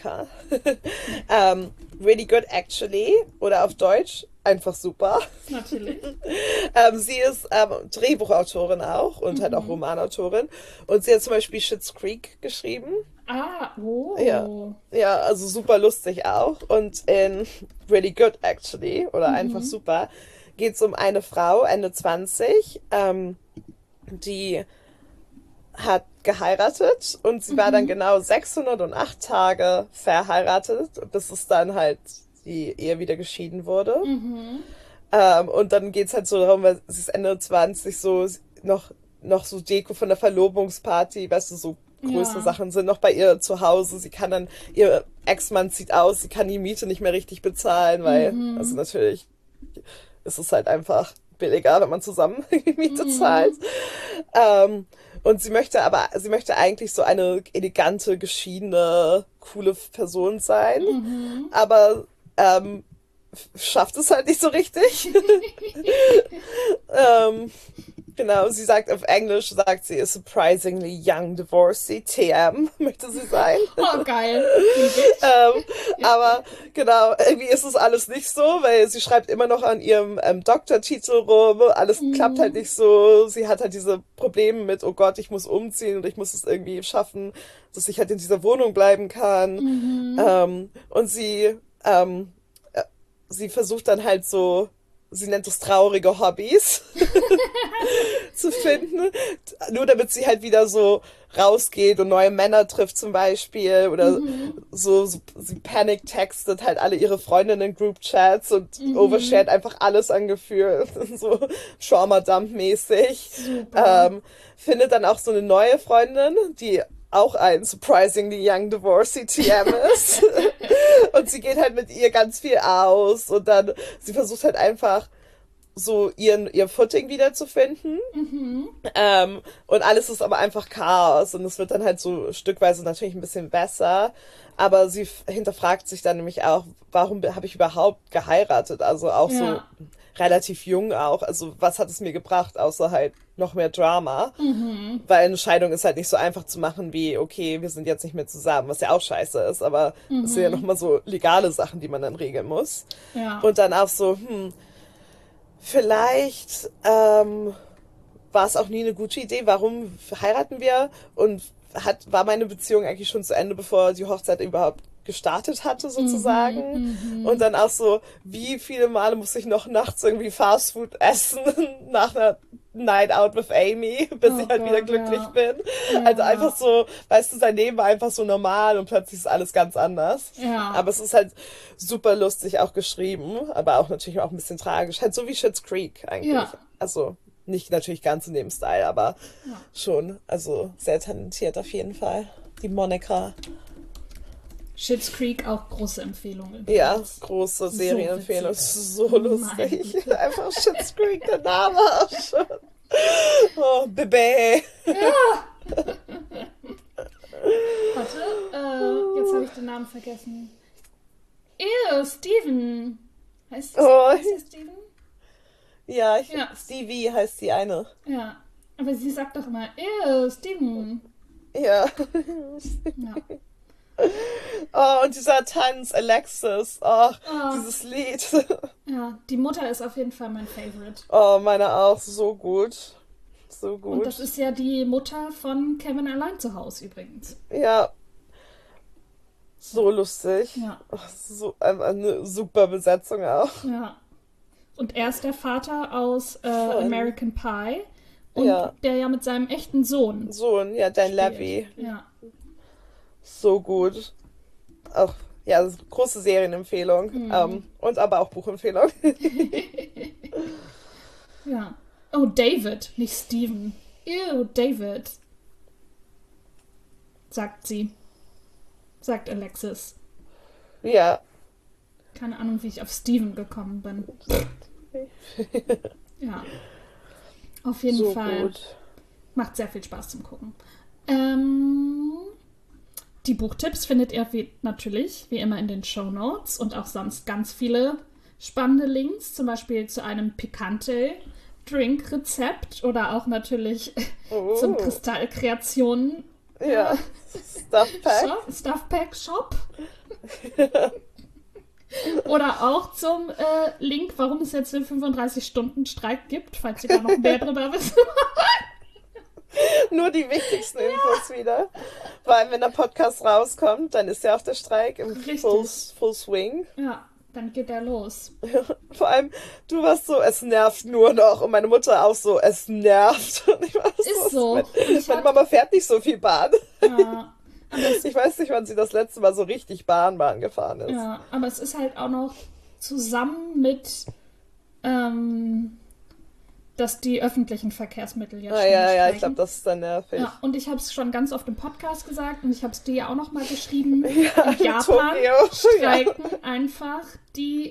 S1: Really good actually. Oder auf Deutsch einfach super.
S2: Natürlich.
S1: Sie ist Drehbuchautorin auch und halt auch Romanautorin. Und sie hat zum Beispiel Schitt's Creek geschrieben.
S2: Ah, oh.
S1: Ja, also super lustig auch. Und in Really Good Actually, oder einfach super, geht es um eine Frau, Ende 20, die hat geheiratet und sie war dann genau 608 Tage verheiratet, bis es dann halt die Ehe wieder geschieden wurde. Und dann geht's halt so darum, weil sie ist Ende 20 so noch so Deko von der Verlobungsparty, weißt du, so größere
S2: Ja.
S1: Sachen sind noch bei ihr zu Hause. Sie kann dann, ihr Ex-Mann zieht aus, sie kann die Miete nicht mehr richtig bezahlen, weil, also natürlich ist es halt einfach billiger, wenn man zusammen die Miete zahlt. Und sie möchte eigentlich so eine elegante, geschiedene, coole Person sein, aber schafft es halt nicht so richtig. Genau, sie sagt auf Englisch, sagt sie, a surprisingly young divorcee, TM, möchte sie sein.
S2: Oh, geil.
S1: Aber genau, irgendwie ist es alles nicht so, weil sie schreibt immer noch an ihrem Doktortitel rum, alles klappt halt nicht so, sie hat halt diese Probleme mit, oh Gott, ich muss umziehen und ich muss es irgendwie schaffen, dass ich halt in dieser Wohnung bleiben kann. Und sie versucht dann halt so, sie nennt es traurige Hobbys zu finden, nur damit sie halt wieder so rausgeht und neue Männer trifft zum Beispiel oder so sie panic-textet halt alle ihre Freundinnen in Group-Chats und overshared einfach alles an Gefühlen, so Trauma-Dump-mäßig. Findet dann auch so eine neue Freundin, die auch ein surprisingly young divorcee TM ist. Und sie geht halt mit ihr ganz viel aus und dann, sie versucht halt einfach so ihr Footing wiederzufinden. Und alles ist aber einfach Chaos und es wird dann halt so stückweise natürlich ein bisschen besser. Aber sie hinterfragt sich dann nämlich auch, warum habe ich überhaupt geheiratet? Also auch so
S2: Ja.
S1: relativ jung auch. Also was hat es mir gebracht, außer halt noch mehr Drama. Weil eine Scheidung ist halt nicht so einfach zu machen wie, okay, wir sind jetzt nicht mehr zusammen, was ja auch scheiße ist, aber es sind ja nochmal so legale Sachen, die man dann regeln muss.
S2: Ja.
S1: Und dann auch so, vielleicht war es auch nie eine gute Idee, warum heiraten wir? Und war meine Beziehung eigentlich schon zu Ende, bevor die Hochzeit überhaupt gestartet hatte, sozusagen. Und dann auch so, wie viele Male muss ich noch nachts irgendwie Fastfood essen nach einer Night Out with Amy, bis ich halt wieder glücklich bin.
S2: Ja.
S1: Also einfach so, weißt du, sein Leben war einfach so normal und plötzlich ist alles ganz anders.
S2: Ja.
S1: Aber es ist halt super lustig auch geschrieben, aber auch natürlich auch ein bisschen tragisch. Halt so wie Schitt's Creek eigentlich.
S2: Ja.
S1: Also nicht natürlich ganz in dem Style, aber schon. Also sehr talentiert auf jeden Fall. Die Monica.
S2: Schitt's Creek auch große Empfehlung.
S1: Ja, große Serienempfehlung. So lustig. Einfach Schitt's Creek, der Name auch schon. Oh, Bebe.
S2: Ja. Warte, jetzt habe ich den Namen vergessen. Steven. Heißt der Steven?
S1: Ja, Stevie heißt die eine.
S2: Ja, aber sie sagt doch immer, Steven.
S1: Ja.
S2: Ja.
S1: Oh, und dieser Tanz, Alexis. Oh, dieses Lied.
S2: Ja, die Mutter ist auf jeden Fall mein Favorite.
S1: Oh, meine auch. So gut. So gut.
S2: Und das ist ja die Mutter von Kevin allein zu Hause übrigens.
S1: Ja. So lustig.
S2: Ja.
S1: Oh, so eine super Besetzung auch.
S2: Ja. Und er ist der Vater aus American Pie. Und der ja mit seinem echten Sohn.
S1: Dan Levy.
S2: Ja.
S1: So gut. Auch, ja, große Serienempfehlung. Und aber auch Buchempfehlung.
S2: Ja. Oh, David, nicht Steven. David. Sagt sie. Sagt Alexis.
S1: Ja.
S2: Keine Ahnung, wie ich auf Steven gekommen bin. Ja. Auf jeden Fall.
S1: Gut.
S2: Macht sehr viel Spaß zum Gucken. Die Buchtipps findet ihr natürlich, wie immer, in den Shownotes und auch sonst ganz viele spannende Links, zum Beispiel zu einem pikante Drink-Rezept oder auch natürlich zum Kristallkreationen.
S1: Ja,
S2: Stuffpack-Shop. Oder auch zum Link, warum es jetzt den 35-Stunden-Streik gibt, falls ihr da noch mehr drüber wisst.
S1: Nur die wichtigsten Infos wieder. Weil wenn der Podcast rauskommt, dann ist ja auch der Streik im Full Swing.
S2: Ja, dann geht er los.
S1: Vor allem, du warst so, es nervt nur noch. Und meine Mutter auch so, es nervt. Und ich war
S2: ist so.
S1: Meine Mama fährt nicht so viel Bahn.
S2: Ja.
S1: Ich weiß nicht, wann sie das letzte Mal so richtig Bahn gefahren ist.
S2: Ja, aber es ist halt auch noch zusammen mit, dass die öffentlichen Verkehrsmittel jetzt
S1: ja, ich glaube, das ist dann nervig.
S2: Ja, und ich habe es schon ganz oft im Podcast gesagt und ich habe es dir ja auch noch mal geschrieben.
S1: Ja,
S2: in Japan streiken einfach die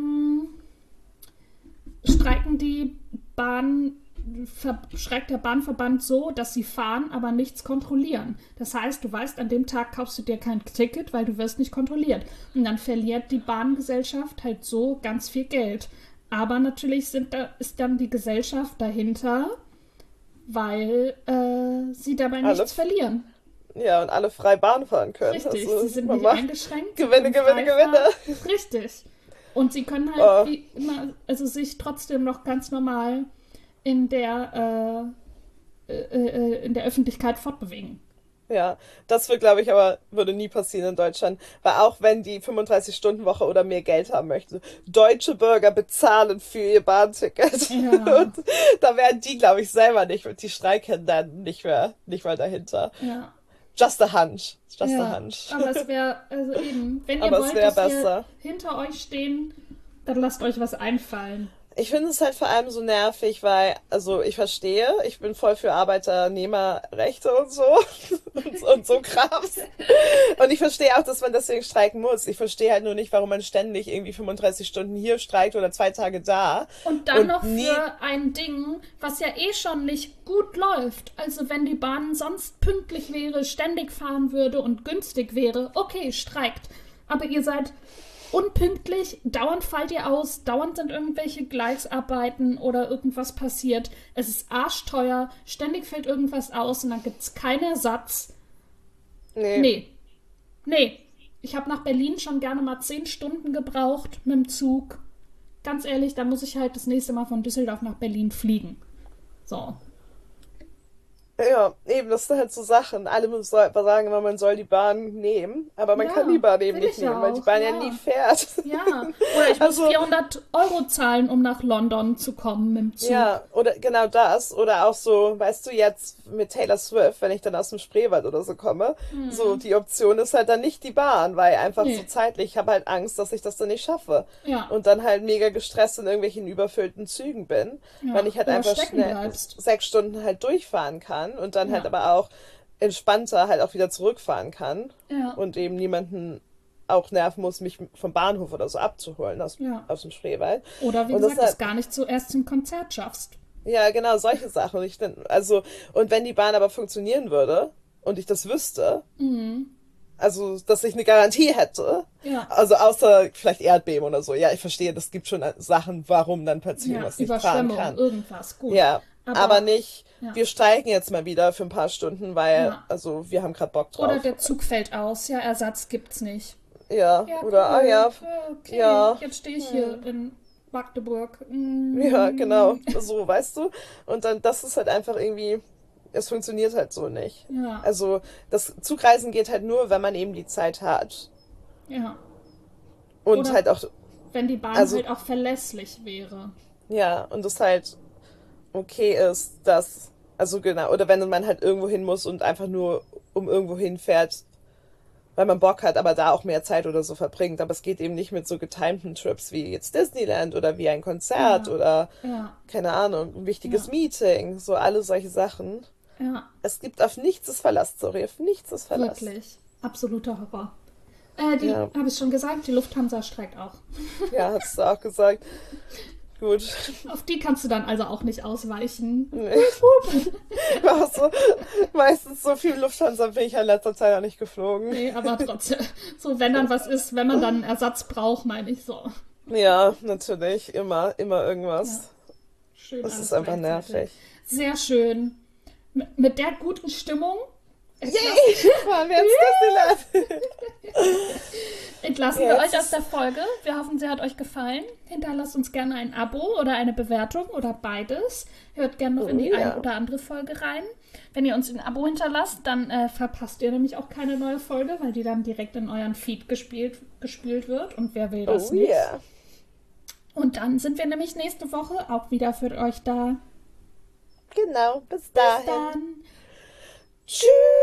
S2: streikt der Bahnverband so, dass sie fahren, aber nichts kontrollieren. Das heißt, du weißt, an dem Tag kaufst du dir kein Ticket, weil du wirst nicht kontrolliert. Und dann verliert die Bahngesellschaft halt so ganz viel Geld. Aber natürlich ist dann die Gesellschaft dahinter, weil sie dabei nichts verlieren.
S1: Ja, und alle frei Bahn fahren können.
S2: Richtig, sie sind nicht eingeschränkt.
S1: Gewinne.
S2: Richtig. Und sie können halt wie immer, also sich trotzdem noch ganz normal in der Öffentlichkeit fortbewegen.
S1: Ja, das würde nie passieren in Deutschland. Weil auch wenn die 35-Stunden-Woche oder mehr Geld haben möchte, deutsche Bürger bezahlen für ihr Bahnticket.
S2: Ja.
S1: Und da wären die, glaube ich, selber die Streikhändler nicht mal dahinter.
S2: Ja.
S1: Just a hunch. A hunch.
S2: Aber es wäre, also eben, wenn ihr wollt, dass wir hinter euch stehen, dann lasst euch was einfallen.
S1: Ich finde es halt vor allem so nervig, weil, also ich verstehe, ich bin voll für Arbeiternehmerrechte und so und so Krams. Und ich verstehe auch, dass man deswegen streiken muss. Ich verstehe halt nur nicht, warum man ständig irgendwie 35 Stunden hier streikt oder 2 Tage da.
S2: Und dann noch für ein Ding, was ja eh schon nicht gut läuft. Also wenn die Bahn sonst pünktlich wäre, ständig fahren würde und günstig wäre, okay, streikt. aber ihr seid unpünktlich, dauernd fallt ihr aus, dauernd sind irgendwelche Gleisarbeiten oder irgendwas passiert. Es ist arschteuer, ständig fällt irgendwas aus und dann gibt es keinen Ersatz.
S1: Nee.
S2: Nee, nee. Ich habe nach Berlin schon gerne mal 10 Stunden gebraucht mit dem Zug. Ganz ehrlich, da muss ich halt das nächste Mal von Düsseldorf nach Berlin fliegen. So.
S1: Ja, eben, das sind halt so Sachen. Alle sagen immer, man soll die Bahn nehmen, aber man kann die
S2: Ja,
S1: Bahn eben
S2: will
S1: nicht
S2: ich
S1: nehmen, weil die
S2: auch,
S1: Bahn ja nie
S2: ja.
S1: fährt.
S2: Ja, oder ich muss
S1: Also,
S2: 400 € zahlen, um nach London zu kommen mit dem
S1: ja,
S2: Zug.
S1: oder genau das. Oder auch so, weißt du, jetzt mit Taylor Swift, wenn ich dann aus dem Spreewald oder so komme, so die Option ist halt dann nicht die Bahn, weil einfach so
S2: Nee,
S1: zeitlich, ich habe halt Angst, dass ich das dann nicht schaffe.
S2: ja,
S1: Und dann halt mega gestresst in irgendwelchen überfüllten Zügen bin, weil
S2: ja.
S1: ich halt
S2: Oder
S1: einfach
S2: stecken
S1: schnell
S2: bleibst.
S1: 6 Stunden halt durchfahren kann und dann halt
S2: Ja,
S1: aber auch entspannter halt auch wieder zurückfahren kann
S2: ja,
S1: und eben niemanden auch nerven muss, mich vom Bahnhof oder so abzuholen
S2: ja.
S1: aus dem Spreewald.
S2: Oder wie
S1: Und das ist
S2: gesagt, es
S1: halt,
S2: gar nicht zuerst zum Konzert schaffst.
S1: ja, genau, solche Sachen. Und also, und wenn die Bahn aber funktionieren würde und ich das wüsste, also, dass ich eine Garantie hätte,
S2: Ja,
S1: also außer vielleicht Erdbeben oder so, ja, ich verstehe, das gibt schon Sachen, warum dann plötzlich
S2: ja,
S1: irgendwas nicht fahren
S2: Überschwemmung,
S1: kann.
S2: irgendwas, gut.
S1: Ja, aber
S2: Aber,
S1: nicht,
S2: ja,
S1: wir streiken jetzt mal wieder für ein paar Stunden, weil,
S2: ja.
S1: also, wir haben gerade Bock
S2: Oder
S1: drauf.
S2: der Zug fällt aus, ja, Ersatz gibt's nicht.
S1: Ja,
S2: Ja,
S1: oder, ah
S2: cool.
S1: ja,
S2: Ja, okay,
S1: ja,
S2: jetzt stehe ich hier in Magdeburg.
S1: ja, genau, so, weißt du? Und dann, das ist halt einfach irgendwie, es funktioniert halt so nicht.
S2: Ja,
S1: Also, das Zugreisen geht halt nur, wenn man eben die Zeit hat.
S2: ja.
S1: Und
S2: Oder
S1: halt auch,
S2: wenn die Bahn
S1: also,
S2: halt auch verlässlich wäre.
S1: ja, und es halt okay ist, dass, also genau, oder wenn man halt irgendwo hin muss und einfach nur um irgendwo hinfährt, weil man Bock hat, aber da auch mehr Zeit oder so verbringt. Aber es geht eben nicht mit so getimten Trips wie jetzt Disneyland oder wie ein Konzert
S2: Ja,
S1: oder,
S2: ja,
S1: keine Ahnung, ein wichtiges
S2: ja,
S1: Meeting, so alle solche Sachen.
S2: ja.
S1: Es gibt auf nichts ist Verlass, sorry, auf nichts ist Verlass.
S2: Wirklich. Absoluter Horror. Die,
S1: Ja,
S2: habe ich schon gesagt, die Lufthansa streikt auch.
S1: ja, hast du auch gesagt. Gut.
S2: Auf die kannst du dann also auch nicht ausweichen.
S1: Nee. War so, meistens so viel Lufthansa bin ich in letzter Zeit auch nicht geflogen.
S2: Nee, aber trotzdem. So, wenn dann was ist, wenn man dann einen Ersatz braucht, meine ich so.
S1: Ja, natürlich, immer
S2: Ja,
S1: irgendwas.
S2: schön
S1: Das ist
S2: alles
S1: einfach
S2: gleichzeitig.
S1: nervig.
S2: Sehr schön. Mit der guten Stimmung entlassen,
S1: Yay! Fahren wir ins Disneyland!
S2: entlassen wir
S1: Jetzt
S2: euch aus
S1: ist,
S2: der Folge. Wir hoffen, sie hat euch gefallen. Hinterlasst uns gerne ein Abo oder eine Bewertung oder beides. Hört gerne noch in
S1: oh
S2: die ein
S1: ja.
S2: oder andere Folge rein. Wenn ihr uns ein Abo hinterlasst, dann verpasst ihr nämlich auch keine neue Folge, weil die dann direkt in euren Feed gespielt wird. Und wer will das
S1: Oh
S2: nicht?
S1: yeah.
S2: Und dann sind wir nämlich nächste Woche auch wieder für euch da.
S1: Genau, bis
S2: Bis
S1: dahin.
S2: dann.
S1: Tschüss!